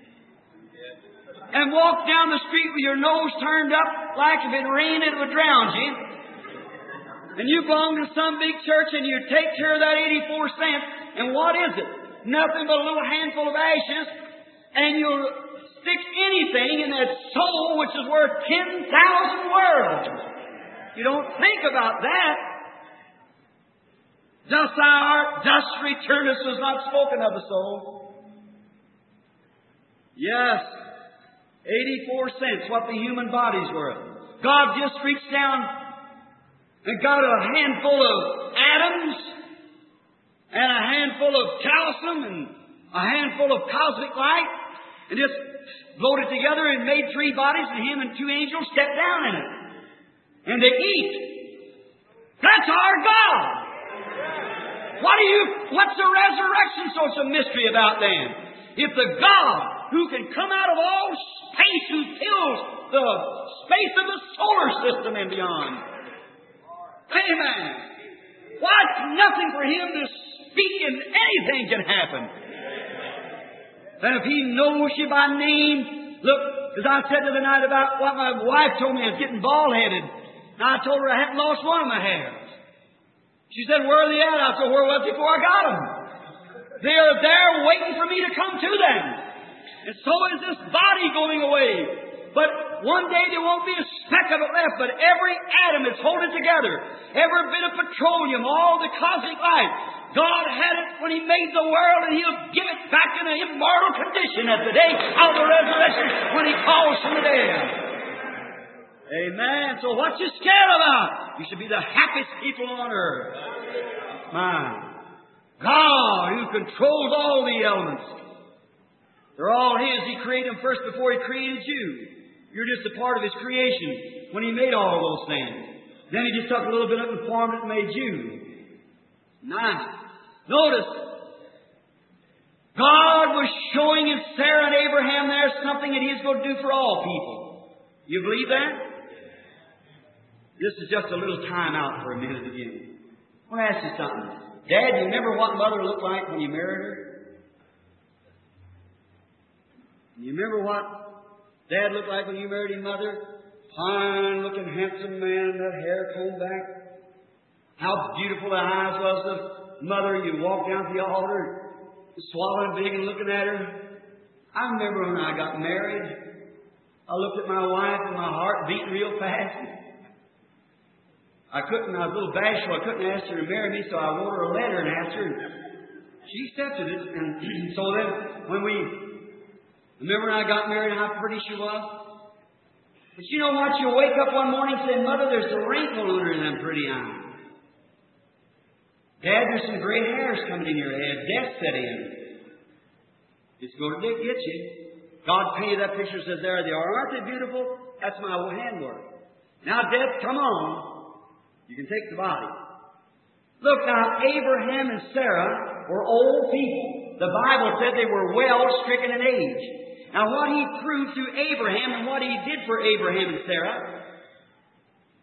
[SPEAKER 1] and walk down the street with your nose turned up like if it rained it would drown you. And you belong to some big church and you take care of that 84 cents. And what is it? Nothing but a little handful of ashes. And you'll stick anything in that soul which is worth 10,000 worlds. You don't think about that. Dust thou art, dust returnest was not spoken of the soul. Yes, 84 cents, what the human body's worth. God just reached down and got a handful of atoms and a handful of calcium and a handful of cosmic light and just blowed it together and made three bodies, and Him and two angels stepped down in it. And they eat. That's our God. What's the resurrection such a mystery about then? If the God who can come out of all space, who fills the space of the solar system and beyond. Amen. What's nothing for Him to speak and anything can happen. And if He knows you by name, look, as I said the other night about what my wife told me I was getting bald-headed. And I told her I hadn't lost one of my hairs. She said, where are they at? I said, where was it before I got them? They are there waiting for me to come to them. And so is this body going away. But one day there won't be a speck of it left, but every atom is holding together. Every bit of petroleum, all the cosmic light. God had it when He made the world, and He'll give it back in an immortal condition at the day of the resurrection when He calls from the dead. Amen. So what you scared about? You should be the happiest people on earth. My God, who controls all the elements. They're all His. He created them first before He created you. You're just a part of His creation when He made all those things. Then He just took a little bit of it and formed it and made you. Nice. Notice, God was showing in Sarah and Abraham there something that He's going to do for all people. You believe that? This is just a little time out for a minute again. I want to ask you something. Dad, do you remember what Mother looked like when you married her? Do you remember what Dad looked like when you married him, Mother? Fine-looking, handsome man, that hair combed back. How beautiful the eyes was of Mother. You walk down to the altar, swallowing big and looking at her. I remember when I got married, I looked at my wife and my heart beat real fast. I was a little bashful. I couldn't ask her to marry me, so I wrote her a letter and asked her. She accepted it. And so then, remember when I got married, how pretty she was? But you know what? You'll wake up one morning and say, Mother, there's a wrinkle under them pretty eyes. Dad, there's some gray hairs coming in your head. Death set in. It's going to get you. God painted that picture and says, there they are. Aren't they beautiful? That's my handwork. Now, Death, come on. You can take the body. Look now, Abraham and Sarah were old people. The Bible said they were well stricken in age. Now what He proved through Abraham and what He did for Abraham and Sarah,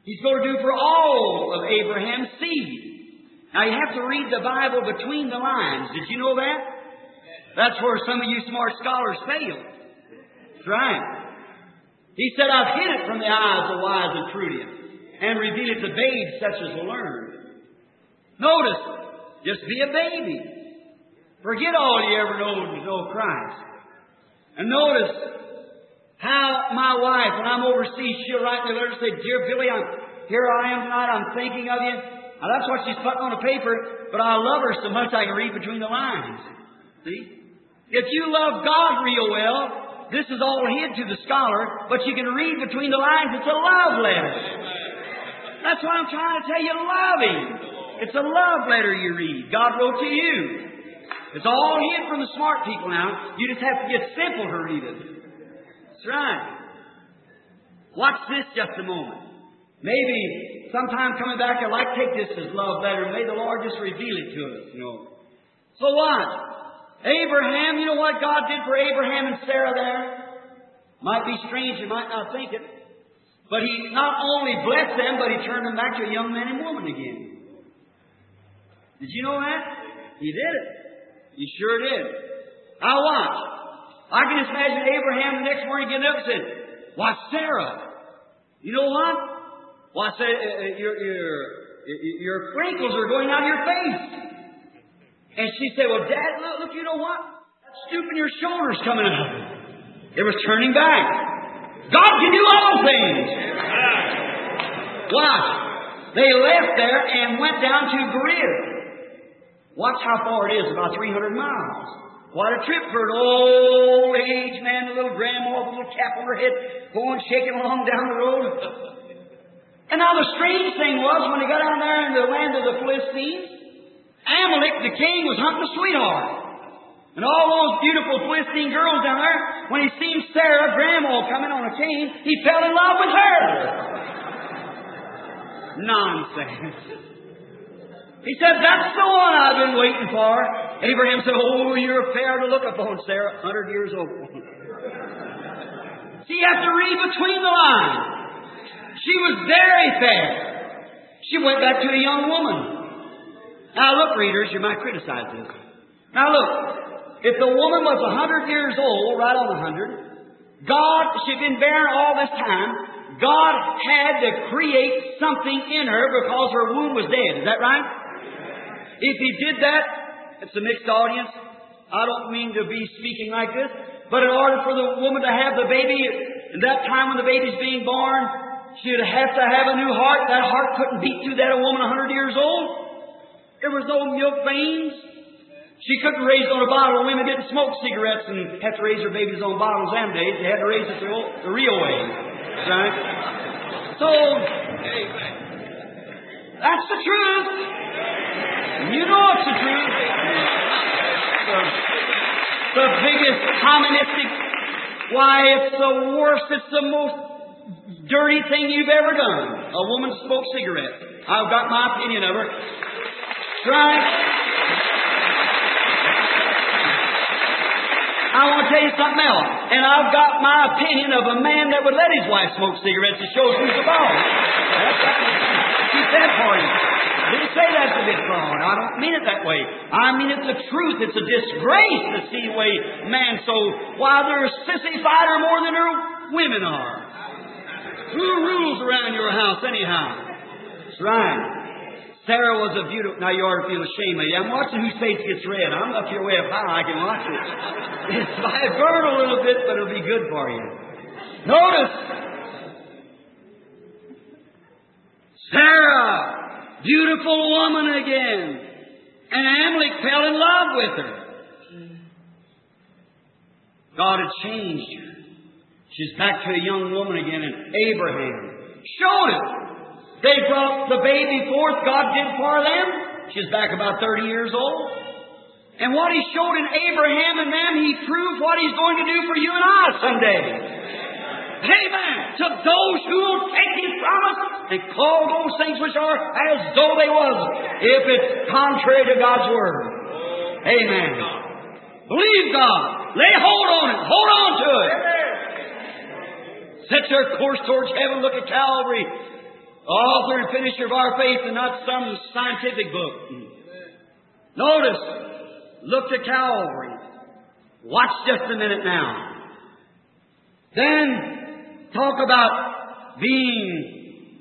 [SPEAKER 1] He's going to do for all of Abraham's seed. Now, you have to read the Bible between the lines. Did you know that? That's where some of you smart scholars fail. That's right. He said, I've hid it from the eyes of wise and prudent, and reveal it to babes such as will learn. Notice, just be a baby. Forget all you ever know Christ. And notice how my wife, when I'm overseas, she'll write me a letter and say, Dear Billy, here I am tonight, I'm thinking of you. Now, that's what she's putting on a paper, but I love her so much I can read between the lines. See? If you love God real well, this is all hid to the scholar, but you can read between the lines. It's a love letter. That's what I'm trying to tell you. Love Him. It's a love letter you read. God wrote to you. It's all hid from the smart people now. You just have to get simple to read it. That's right. Watch this just a moment. Maybe sometime coming back, I'd like to take this as love letter. May the Lord just reveal it to us. So what? Abraham, you know what God did for Abraham and Sarah there? Might be strange, you might not think it. But He not only blessed them, but He turned them back to a young man and woman again. Did you know that? He did it. He sure did. Now watch. I can just imagine Abraham the next morning getting up and said, Watch Sarah. You know what? Well, I said, your wrinkles are going out of your face. And she said, Well, Dad, look, you know what? That stoop in your shoulders coming up. It was turning back. God can do all things. Watch. They left there and went down to Berea. Watch how far it is, about 300 miles. Quite a trip for an old age man, a little grandma with a little cap on her head, going shaking along down the road. And now the strange thing was, when they got down there in the land of the Philistines, Amalek, the king, was hunting a sweetheart. And all those beautiful Philistine girls down there, when he seen Sarah, grandma, coming on a cane, he fell in love with her. Nonsense. He said, That's the one I've been waiting for. Abraham said, Oh, you're fair to look upon, Sarah, 100 years old. See, you have to read between the lines. She was very fair. She went back to a young woman. Now look, readers, you might criticize this. Now look, if the woman was 100 years old, right on 100, she'd been barren all this time, God had to create something in her because her womb was dead. Is that right? If He did that, it's a mixed audience. I don't mean to be speaking like this, but in order for the woman to have the baby, in that time when the baby's being born, she'd have to have a new heart. That heart couldn't beat through that, a woman 100 years old. There was no milk veins. She couldn't raise on a bottle. Women didn't smoke cigarettes and have to raise their babies on bottles them days. They had to raise it the real way. Right? So, that's the truth. You know it's the truth. The biggest communistic, why, it's the worst, it's the most dirty thing you've ever done. A woman smokes cigarettes. I've got my opinion of her. Right? I want to tell you something else. And I've got my opinion of a man that would let his wife smoke cigarettes. It shows who's the boss. Keep that for you. I didn't say that's a bit wrong. I don't mean it that way. I mean it's the truth. It's a disgrace to see the way man so... Why, they're sissified more than their women are. Who rules around your house anyhow? That's right. Sarah was a beautiful... Now you ought to feel ashamed of you. I'm watching whose face gets red. I'm up here way up high. I can watch it. It might burn a little bit, but it'll be good for you. Notice. Sarah, beautiful woman again. And Amalek fell in love with her. God had changed her. She's back to a young woman again, and Abraham showed it. They brought the baby forth God did for them. She's back about 30 years old. And what He showed in Abraham and them, He proved what He's going to do for you and I someday. Amen. To those who will take His promise and call those things which are as though they was, if it's contrary to God's Word. Amen. Believe God. Lay hold on it. Hold on to it. Set your course towards heaven. Look at Calvary. author and finisher of our faith, and not some scientific book. Notice, look to Calvary. Watch just a minute now. Then talk about being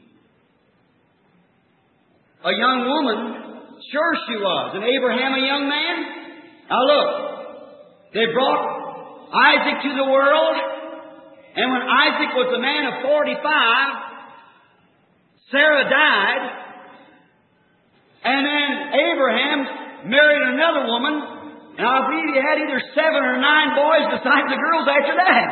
[SPEAKER 1] a young woman. Sure she was. And Abraham a young man. Now look, they brought Isaac to the world, and when Isaac was a man of 45, Sarah died, and then Abraham married another woman, and I believe he had either 7 or 9 boys besides the girls after that.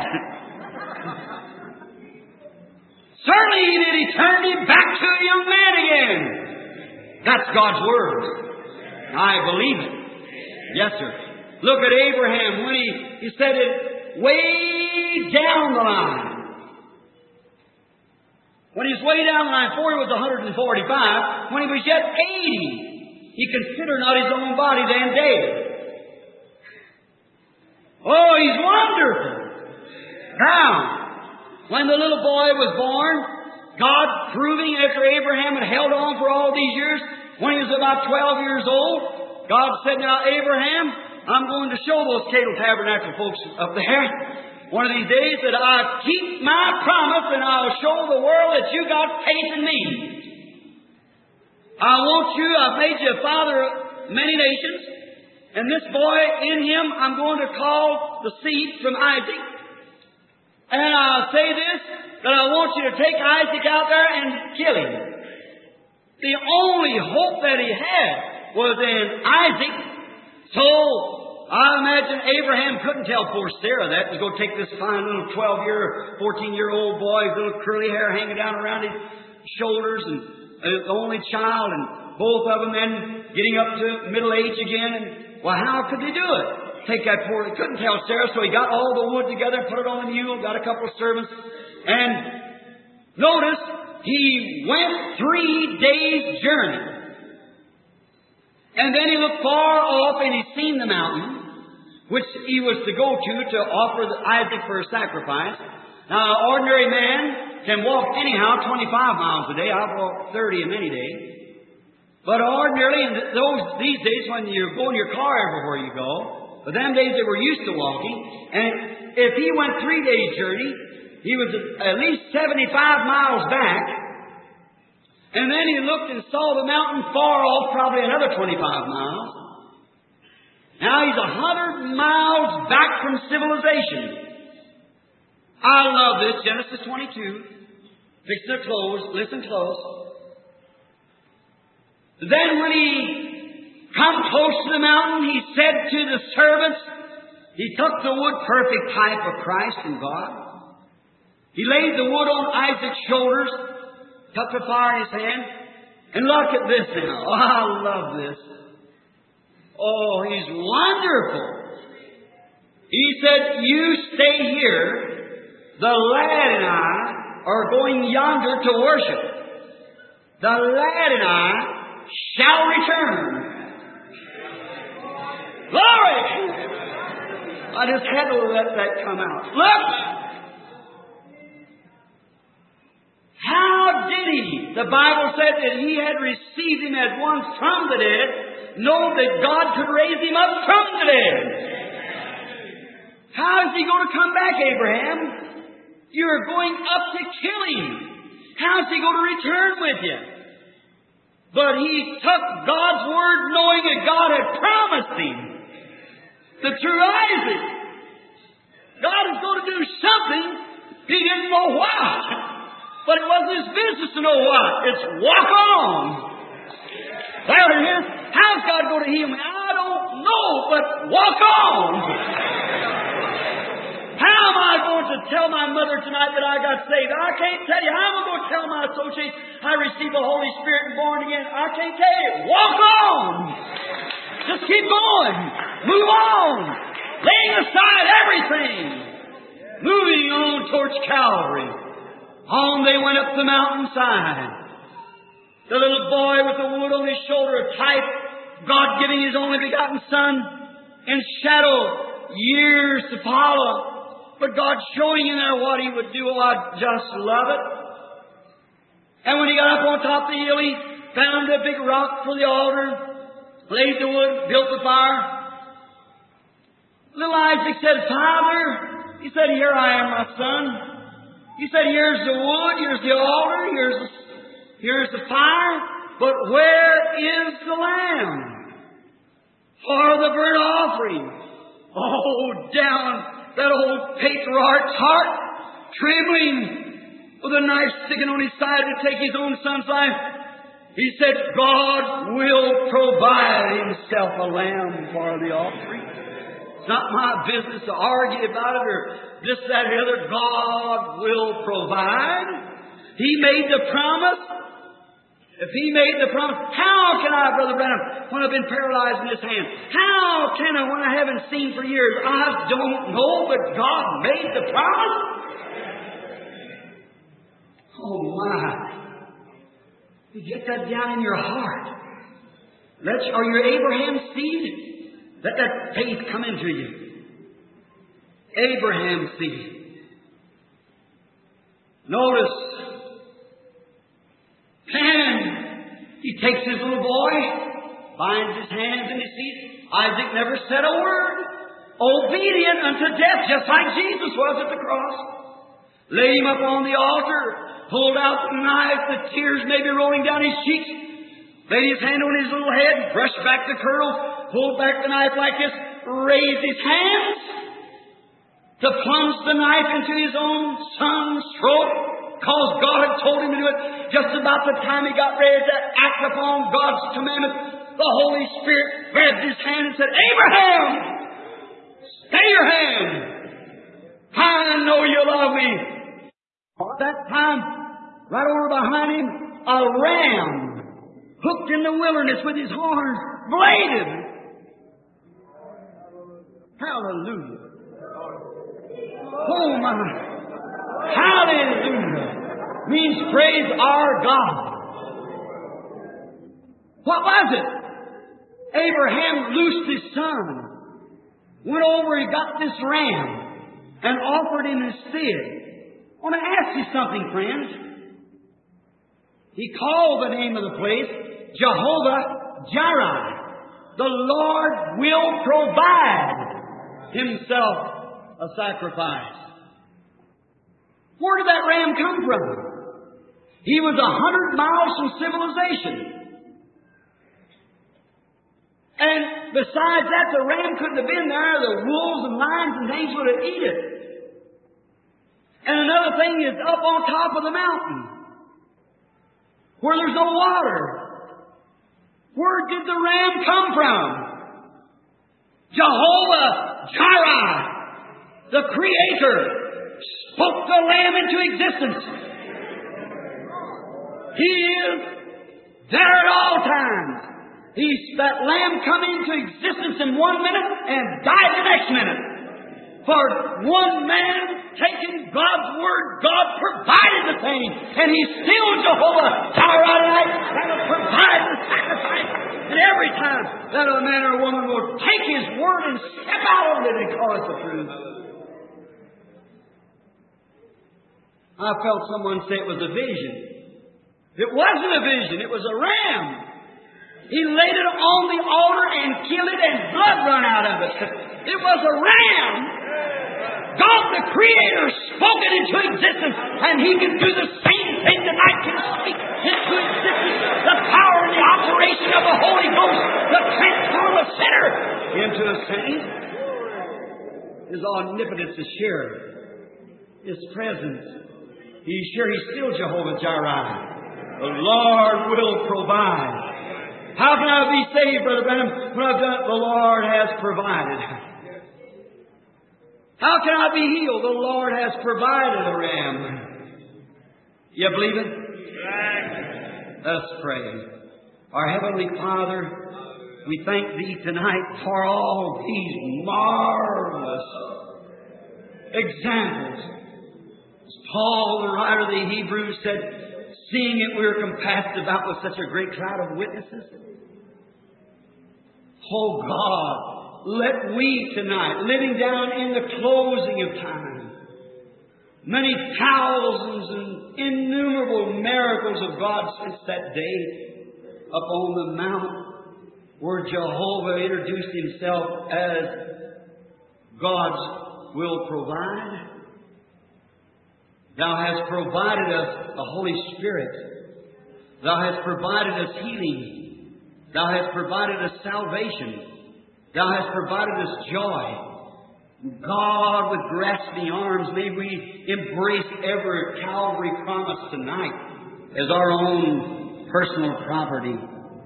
[SPEAKER 1] Certainly he did eternity back to a young man again. That's God's Word. I believe it. Yes, sir. Look at Abraham when he said it way down the line. When he was way down the line, before he was 145, when he was yet 80, he considered not his own body then dead. Oh, he's wonderful. Now, when the little boy was born, God proving after Abraham had held on for all these years, when he was about 12 years old, God said, now, Abraham, I'm going to show those Cadle Tabernacle folks up there one of these days that I'll keep my promise and I'll show the world that you got faith in me. I've made you a father of many nations, and this boy, in him, I'm going to call the seed from Isaac. And I'll say this, that I want you to take Isaac out there and kill him. The only hope that he had was in Isaac. So, I imagine Abraham couldn't tell poor Sarah that. He was going to take this fine little 12-year, 14-year-old boy, his little curly hair hanging down around his shoulders, and the only child, and both of them then getting up to middle age again. And, well, how could they do it? Take that poor, he couldn't tell Sarah, so he got all the wood together and put it on the mule, got a couple of servants. And notice, he went 3 days' journey. And then he looked far off and he seen the mountain, which he was to go to offer Isaac for a sacrifice. Now, an ordinary man can walk anyhow 25 miles a day. I've walked 30 in many days. But ordinarily, in these days, when you go in your car everywhere you go, but them days they were used to walking, and if he went 3 days' journey, he was at least 75 miles back, and then he looked and saw the mountain far off, probably another 25 miles. Now he's 100 miles back from civilization. I love this, Genesis 22. Fixing to close, listen close. Then when he come close to the mountain, he said to the servants, he took the wood, perfect type of Christ and God. He laid the wood on Isaac's shoulders, took the fire in his hand, and look at this now. Oh, I love this. Oh, he's wonderful. He said, you stay here. The lad and I are going yonder to worship. The lad and I shall return. Glory! I just had to let that come out. Look! How did he? The Bible said that he had received him as one from the dead, know that God could raise him up from the dead. How is he going to come back, Abraham? You're going up to kill him. How is he going to return with you? But he took God's word knowing that God had promised him the true Isaac. God is going to do something. He didn't know what. But it wasn't his business to know what. It's walk on. There it is. How's God going to heal me? I don't know, but walk on. How am I going to tell my mother tonight that I got saved? I can't tell you. How am I going to tell my associates I received the Holy Spirit and born again? I can't tell you. Walk on. Just keep going. Move on. Laying aside everything. Moving on towards Calvary. On they went up the mountainside. The little boy with the wood on his shoulder, a type, God giving His only begotten Son, in shadow, years to follow. But God showing in there what He would do. Oh, I just love it. And when he got up on top of the hill, he found a big rock for the altar, laid the wood, built the fire. Little Isaac said, Father, he said, here I am, my son. He said, here's the wood, here's the altar, here's the fire, but where is the lamb for the burnt offering? Oh, down that old patriarch's heart, trembling, with a knife sticking on his side to take his own son's life. He said, God will provide Himself a lamb for the offering. It's not my business to argue about it or this, that, or the other. God will provide. He made the promise. If He made the promise, how can I, Brother Branham, when I've been paralyzed in this hand? How can I, when I haven't seen for years? I don't know, but God made the promise. Oh my! You get that down in your heart. Are you Abraham's seed? Let that faith come into you. Abraham's seed. Notice, he takes his little boy, binds his hands in his feet. Isaac never said a word. Obedient unto death, just like Jesus was at the cross. Laid him up on the altar. Pulled out the knife, the tears may be rolling down his cheeks. Laid his hand on his little head, brushed back the curls, pulled back the knife like this, raised his hands to plunge the knife into his own son's throat, because God had told him to do it. Just about the time he got ready to act upon God's commandment, the Holy Spirit grabbed his hand and said, Abraham, stay your hand. I know you love me. At that time, right over behind him, a ram hooked in the wilderness with his horns, bladed. Hallelujah. Oh my. Hallelujah. Means praise our God. What was it? Abraham loosed his son, went over and got this ram, and offered him instead. I want to ask you something, friends. He called the name of the place Jehovah Jireh. The Lord will provide Himself a sacrifice. Where did that ram come from? He was 100 miles from civilization. And besides that, the ram couldn't have been there. The wolves and lions and things would have eaten it. And another thing is up on top of the mountain, where there's no water. Where did the ram come from? Jehovah Jireh, the Creator, spoke the lamb into existence. He is there at all times. That lamb come into existence in 1 minute and died the next minute. For one man taking God's Word, God provided the thing. And He's still Jehovah Jireh tonight, that will provide the sacrifice. And every time that a man or a woman will take His Word and step out of it and call it the truth. I felt someone say it was a vision. It wasn't a vision, it was a ram. He laid it on the altar and killed it and blood run out of it. It was a ram. God the Creator spoke it into existence, and He can do the same thing that I can speak into existence. The power and the operation of the Holy Ghost to transform a sinner into a saint. His omnipotence is sure. His presence. He's sure He's still Jehovah Jireh. The Lord will provide. How can I be saved, Brother Branham, when I've done it? The Lord has provided. How can I be healed? The Lord has provided a ram. You believe it? Let's pray. Our Heavenly Father, we thank Thee tonight for all these marvelous examples. As Paul, the writer of the Hebrews, said, seeing it, we are compassed about with such a great cloud of witnesses. Oh God, let we tonight, living down in the closing of time, many thousands and innumerable miracles miracles of God since that day upon the mount where Jehovah introduced Himself as God's will provide. Thou hast provided us the Holy Spirit. Thou hast provided us healing. Thou hast provided us salvation. Thou hast provided us joy. God, with grasping arms, may we embrace every Calvary promise tonight as our own personal property.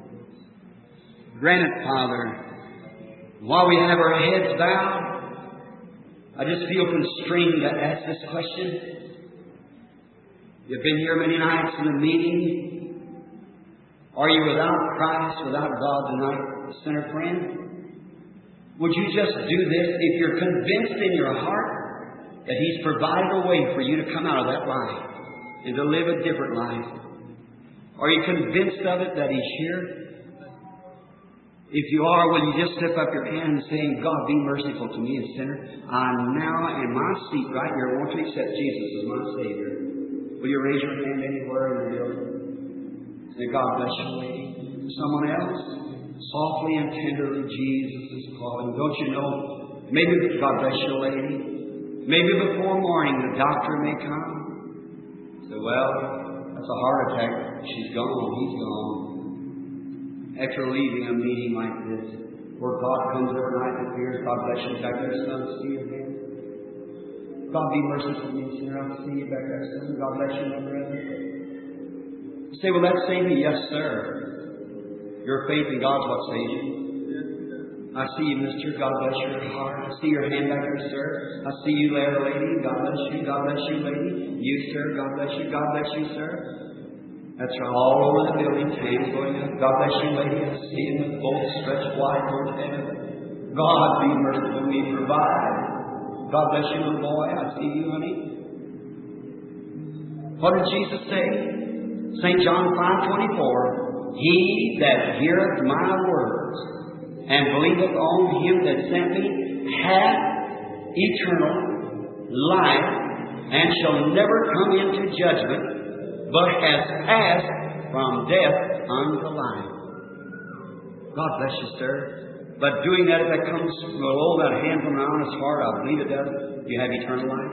[SPEAKER 1] Grant it, Father. While we have our heads bowed, I just feel constrained to ask this question. You've been here many nights in the meeting. Are you without Christ, without God tonight, sinner friend? Would you just do this if you're convinced in your heart that He's provided a way for you to come out of that life and to live a different life? Are you convinced of it, that He's here? If you are, will you just slip up your hand and say, God, be merciful to me, a sinner. I'm now in my seat right here. I want to accept Jesus as my Savior. Will you raise your hand anywhere in the building? Say, God bless you, lady. Someone else? Softly and tenderly, Jesus is calling. Don't you know? Maybe, God bless you, lady. Maybe before morning the doctor may come. Say, well, that's a heart attack. She's gone. He's gone. After leaving a meeting like this, where God comes every night and appears, God bless you back there, son. See you again. God be merciful to me, sinner. I'll see you back there, son. God bless you, my brother. You say, will that save me? Yes, sir. Your faith in God's what saves you. I see you, mister. God bless your heart. I see your hand back there, sir. I see you there, lady. God bless you. God bless you, lady. You, sir. God bless you. God bless you, sir. That's right. All over the building. Hands going up. God bless you, lady. I see you with both stretched wide towards heaven. God be merciful to me. Provide. God bless you, little boy. I see you, honey. What did Jesus say? St. John 5:24. He that heareth my words and believeth on Him that sent me hath eternal life, and shall never come into judgment, but has passed from death unto life. God bless you, sir. But doing that, if that comes below that hand from an honest heart, I believe it does. You have eternal life.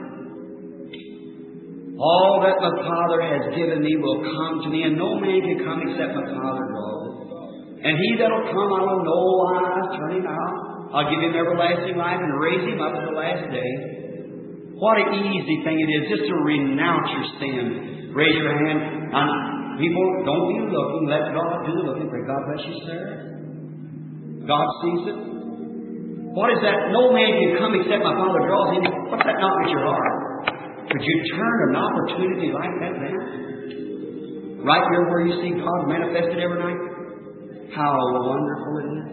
[SPEAKER 1] All that my Father has given me will come to me, and no man can come except my Father draws it. And he that'll come, I will no wise turn him out. I'll give him everlasting life and raise him up at the last day. What an easy thing it is just to renounce your sin. Raise your hand. People, don't be looking. Let God do the looking. Pray, God bless you, sir. God sees it. What is that? No man can come except my Father draws him. What's that knock at your heart? Could you turn an opportunity like that down? Right here where you see God manifested every night? How wonderful it is.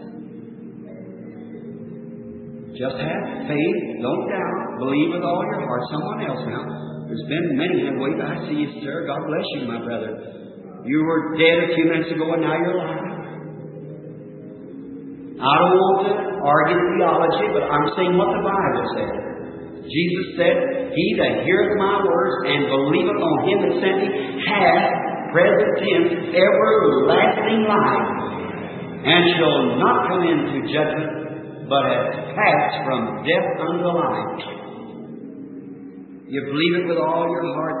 [SPEAKER 1] Just have faith, don't doubt, believe with all your heart. Someone else now. There's been many that wait. I see you, sir. God bless you, my brother. You were dead a few minutes ago and now you're alive. I don't want to argue theology, but I'm saying what the Bible says. Jesus said, he that heareth my words and believeth on Him that sent me hath, present tense, everlasting life, and shall not come into judgment, but has passed from death unto life. You believe it with all your heart.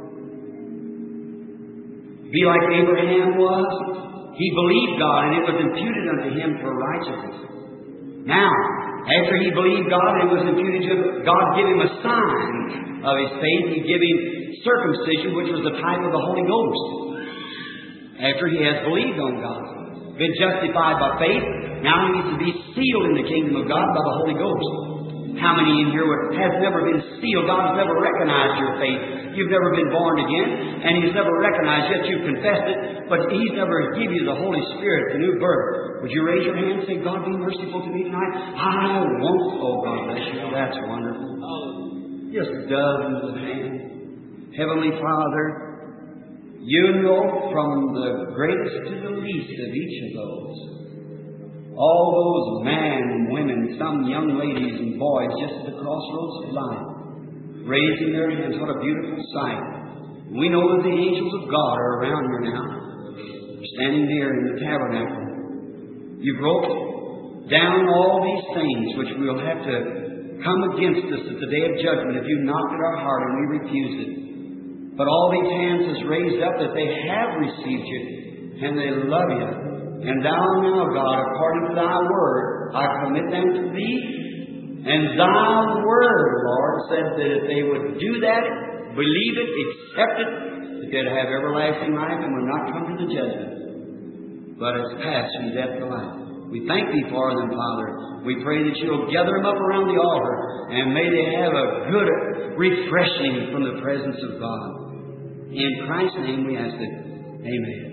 [SPEAKER 1] Be like Abraham was. He believed God, and it was imputed unto him for righteousness. Now, after he believed God, it was imputed to him. God gave him a sign of his faith. He gave him circumcision, which was the type of the Holy Ghost. After he has believed on God, been justified by faith, now he needs to be sealed in the kingdom of God by the Holy Ghost. How many in here has never been sealed? God has never recognized your faith. You've never been born again, and He's never recognized yet. You've confessed it, but He's never given you the Holy Spirit, the new birth. Would you raise your hand and say, God, be merciful to me tonight? I want. Oh, God bless you. That's wonderful. Just dozens of hands. Heavenly Father, You know from the greatest to the least of each of those. All those men and women, some young ladies and boys just at the crossroads of life, raising their hands. What a beautiful sight. We know that the angels of God are around here now, standing there in the tabernacle. You broke down all these things which will have to come against us at the day of judgment if you knocked at our heart and we refused it. But all these hands is raised up that they have received you and they love you. And thou now, God, according to thy word, I commit them to thee. And thy word, Lord, said that if they would do that, believe it, accept it, that they'd have everlasting life and would not come to the judgment, but has passed from death to life. We thank Thee for them, Father. We pray that You'll gather them up around the altar, and may they have a good refreshing from the presence of God. In Christ's name we ask it. Amen.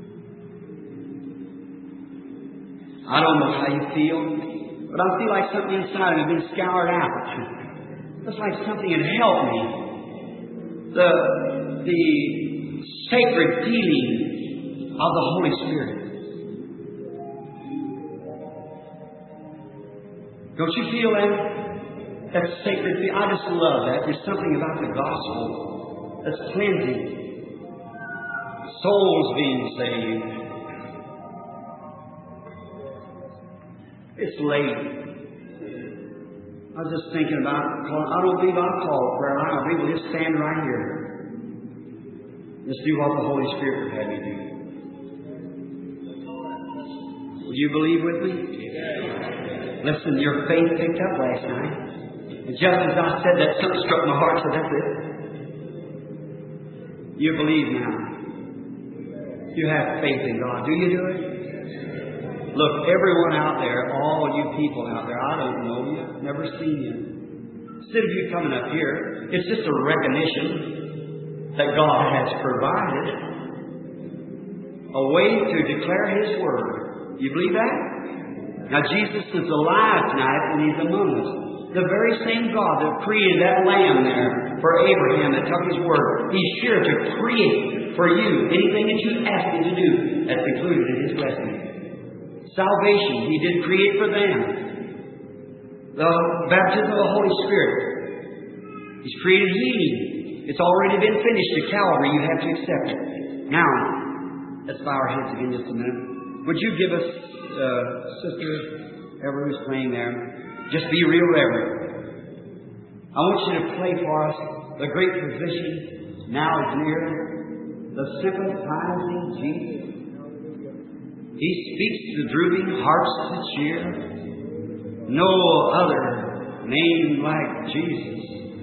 [SPEAKER 1] I don't know how you feel, but I feel like something inside of me has been scoured out. It's like something had helped me. The sacred feeling of the Holy Spirit. Don't you feel that? That sacred feeling. I just love that. There's something about the gospel that's cleansing. Souls being saved. It's late. I was just thinking about calling. I don't believe I'll call a prayer. I don't believe we'll just stand right here. Just do what the Holy Spirit would have me do. Will you believe with me? Listen, your faith picked up last night. And just as I said that, something struck my heart, so that's it. You believe now. You have faith in God. Do you do it? Look, everyone out there, all you people out there, I don't know you, never seen you. Instead of you coming up here, it's just a recognition that God has provided a way to declare His Word. You believe that? Now, Jesus is alive tonight, and He's among us. The very same God that created that lamb there for Abraham that took His word, He's sure to create for you anything that you ask Him to do that's included in His blessing. Salvation, He did create for them. The baptism of the Holy Spirit. He's created healing. It's already been finished at Calvary. You have to accept it. Now, let's bow our heads again just a minute. Would you give us, Sister Ever who's playing there, just be real reverent. I want you to play for us the great physician now is near, the sympathizing Jesus. He speaks to drooping hearts to cheer. No other name like Jesus.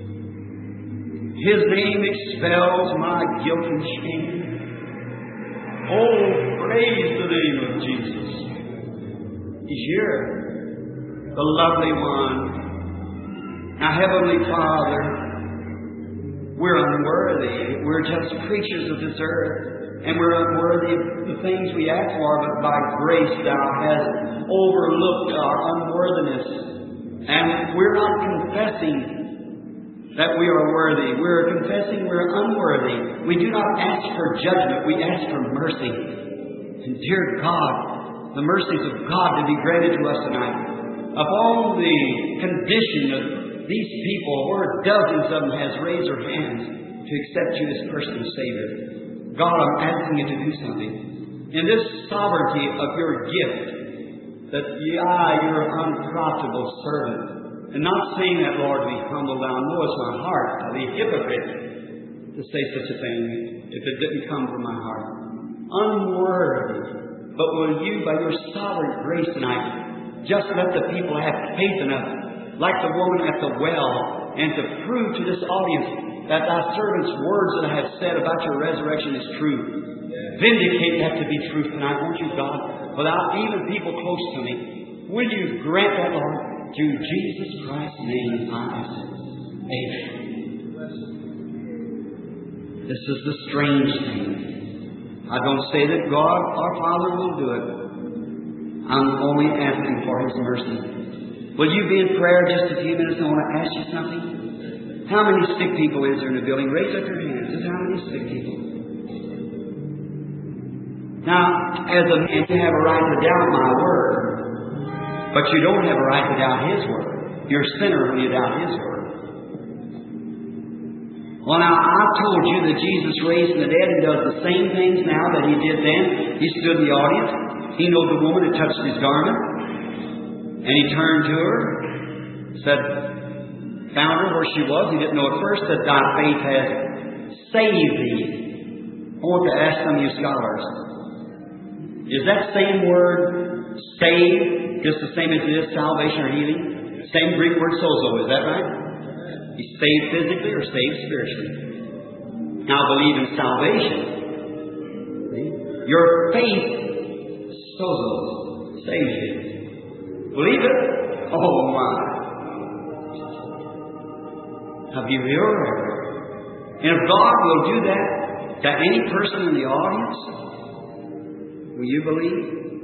[SPEAKER 1] His name expels my guilt and shame. Oh, praise the name of Jesus. He's here, the lovely one. Now, Heavenly Father, we're unworthy. We're just creatures of this earth, and we're unworthy of the things we ask for, but by grace Thou hast overlooked our unworthiness. And we're not confessing that we are worthy. We're confessing we're unworthy. We do not ask for judgment. We ask for mercy. And dear God, the mercies of God to be granted to us tonight. Upon the condition of these people, where dozens of them has raised their hands to accept You as personal Savior. God, I'm asking You to do something. In this sovereignty of Your gift, that You're an unprofitable servant. And not saying that, Lord, to be humble. Thou knowest my heart. I'll be hypocrite to say such a thing if it didn't come from my heart. Unworthy. But will You, by Your sovereign grace tonight, just let the people have faith enough, like the woman at the well, and to prove to this audience that Thy servant's words that I have said about Your resurrection is true. Vindicate that to be true tonight, won't You, God? Without even people close to me. Will You grant that, Lord? Through Jesus Christ's name, I ask it. Amen. This is the strange thing. I don't say that God, our Father, will do it. I'm only asking for His mercy. Will you be in prayer just a few minutes? I want to ask you something. How many sick people is there in the building? Raise up your hands. Just how many sick people? Now, as a man, you have a right to doubt my word. But you don't have a right to doubt His word. You're a sinner when you doubt His word. Well, now, I've told you that Jesus raised from the dead and does the same things now that He did then. He stood in the audience. He knew the woman that touched His garment. And He turned to her, said, found her where she was. He didn't know at first, that thy faith has saved thee. I want to ask some of you scholars, is that same word, save, just the same as it is salvation or healing? Same Greek word, sozo, is that right? He's saved physically or saved spiritually. Now believe in salvation. See? Your faith, sozo, saves you. Believe it? Oh my. Have you ever? And if God will do that to any person in the audience, will you believe?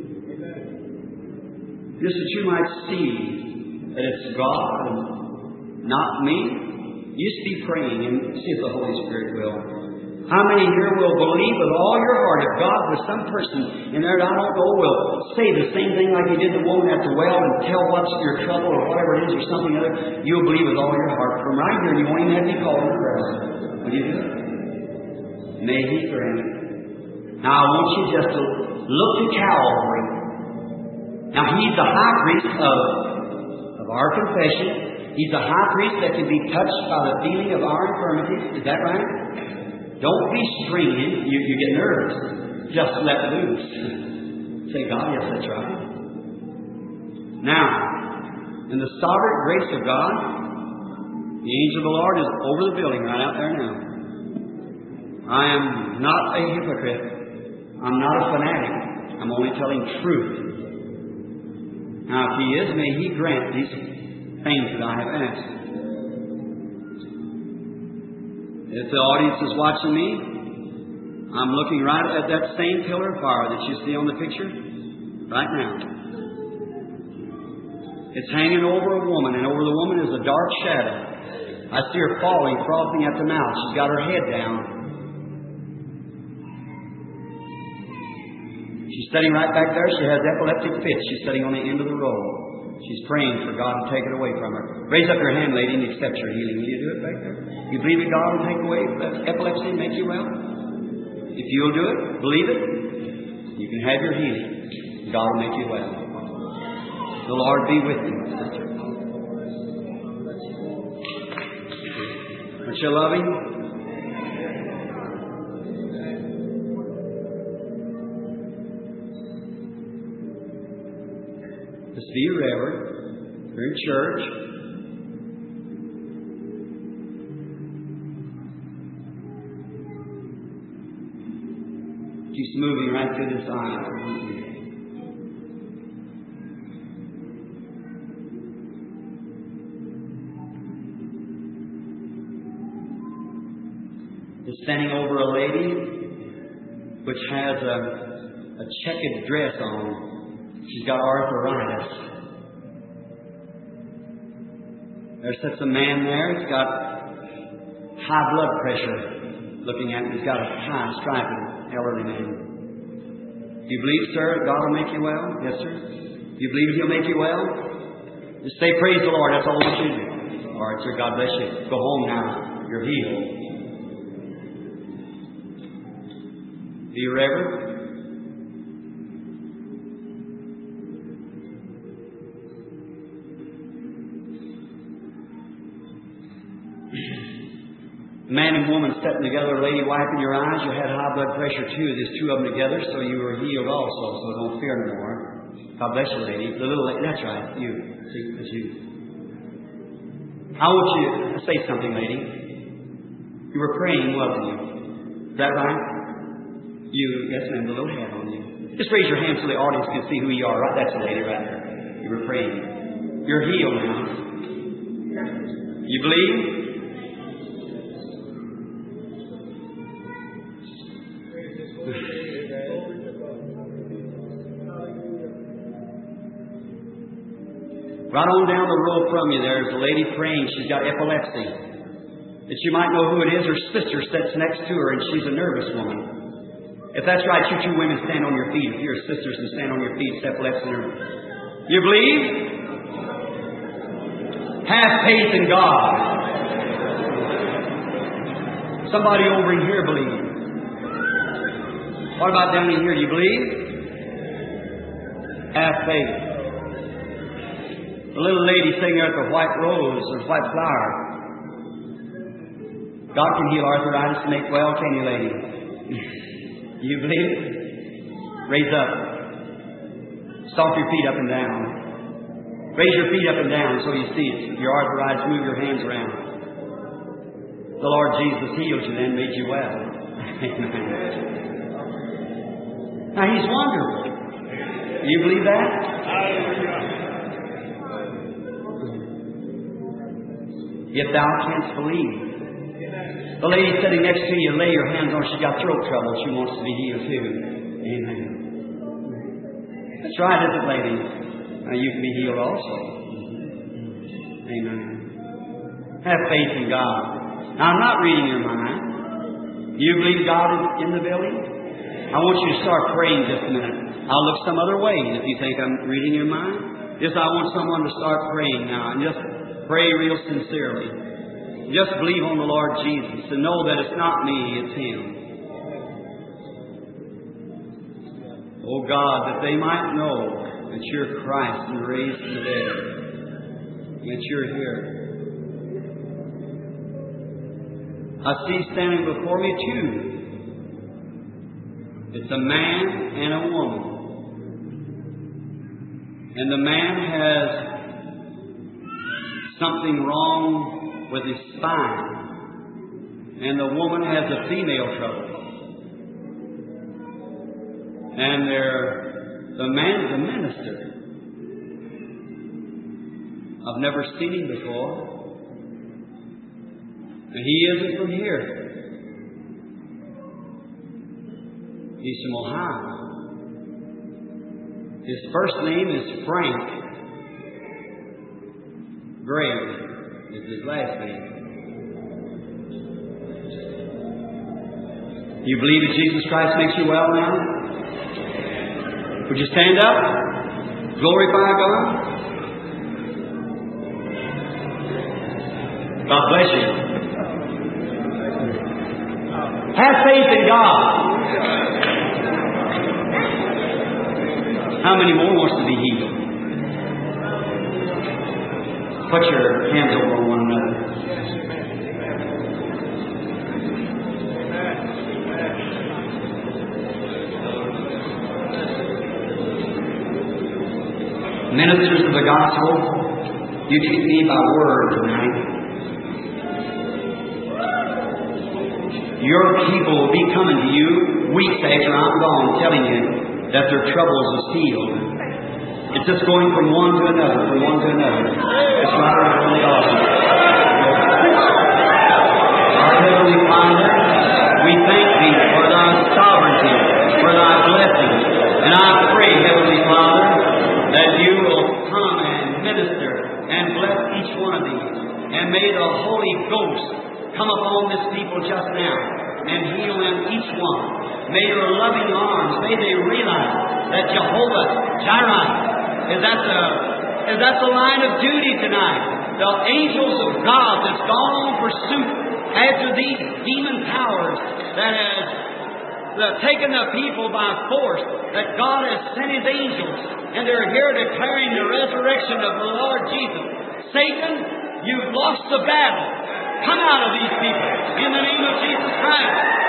[SPEAKER 1] Just that you might see that it's God and not me. You just be praying and see if the Holy Spirit will. How many here will believe with all your heart if God was some person in there that I don't know will say the same thing like He did the woman at the well and tell what's your trouble or whatever it is or something other? You'll believe with all your heart from right here and you won't even have to be called in prayer. Will you do it? May He grant it. Now I want you just to look to Calvary. Now He's the high priest of our confession. He's the high priest that can be touched by the feeling of our infirmities. Is that right? Don't be stringing. You get nervous. Just let loose. Say, God, yes, that's right. Now, in the sovereign grace of God, the angel of the Lord is over the building right out there now. I am not a hypocrite. I'm not a fanatic. I'm only telling truth. Now, if He is, may He grant these things that I have asked. If the audience is watching me, I'm looking right at that same pillar of fire that you see on the picture right now. It's hanging over a woman, and over the woman is a dark shadow. I see her falling, frothing at the mouth. She's got her head down. She's sitting right back there. She has epileptic fits. She's sitting on the end of the roll. She's praying for God to take it away from her. Raise up your hand, lady, and accept your healing. Will you do it back there? You believe that God will take away that epilepsy and make you well? If you'll do it, believe it, you can have your healing. God will make you well. The Lord be with you, sister. Aren't you loving? Just be reverent. You're in church. Keeps moving right through this aisle. Is standing over a lady which has a checkered dress on. She's got arthritis. There sits a man there. He's got high blood pressure. Looking at him, he's got a high striping elderly man. Do you believe, sir, that God will make you well? Yes, sir. Do you believe He'll make you well? Just say, praise the Lord. That's all that you do. All right, sir. God bless you. Go home now. You're healed. Be reverent. Man and woman sitting together, a lady wiping your eyes. You had high blood pressure too. There's two of them together, so you were healed also. So don't fear no more. God bless you, lady. The little lady, that's right. You. See, it's you. I want you to say something, lady. You were praying, wasn't you? Is that right? You, yes, ma'am. The little hat on you. Just raise your hand so the audience can see who you are. Right, that's the lady right there. You were praying. You're healed now. You believe? Right on down the road from you, there's a lady praying. She's got epilepsy. That you might know who it is. Her sister sits next to her, and she's a nervous woman. If that's right, you two women stand on your feet. If you're sisters and stand on your feet, it's epilepsy. You believe? Have faith in God. Somebody over in here believes. What about down in here? Do you believe? Have faith. The little lady sitting there at the white rose or white flower. God can heal arthritis and make well, can you, lady? You believe? Raise up. Stomp your feet up and down. Raise your feet up and down so you see it. Your arthritis, move your hands around. The Lord Jesus healed you then, made you well. Amen. Now, He's wonderful. Do you believe that? If thou canst believe. The lady sitting next to you, lay your hands on her. She's got throat trouble. She wants to be healed too. Amen. That's right, isn't it, ladies? Now you can be healed also. Amen. Have faith in God. Now, I'm not reading your mind. You believe God is in the building? I want you to start praying just a minute. I'll look some other way if you think I'm reading your mind. Just I want someone to start praying now and just pray real sincerely. Just believe on the Lord Jesus and know that it's not me, it's Him. Oh God, that they might know that you're Christ and raised from the dead. That you're here. I see standing before me two. It's a man and a woman. And the man has something wrong with his spine. And the woman has a female trouble. And the man's a minister. I've never seen him before. And he isn't from here. He's from Ohio. His first name is Frank. Gray is his last name. You believe that Jesus Christ makes you well now? Would you stand up? Glorify God? God bless you. Have faith in God. How many more wants to be healed? Put your hands over one another. Ministers of the gospel, you treat me by word tonight. Your people will be coming to you weeks after I'm gone, telling you that their troubles is healed. It's just going from one to another, from one to another. It's right around the altar. Our Heavenly Father, we thank Thee for Thy sovereignty, for Thy blessing. And I pray, Heavenly Father, that You will come and minister and bless each one of these. And may the Holy Ghost come upon this people just now and heal them each one. May Your loving arms, may they realize that Jehovah Jireh is at the line of duty tonight. The angels of God that's gone on pursuit after these demon powers that has taken the people by force, that God has sent His angels and they're here declaring the resurrection of the Lord Jesus. Satan, you've lost the battle. Come out of these people in the name of Jesus Christ.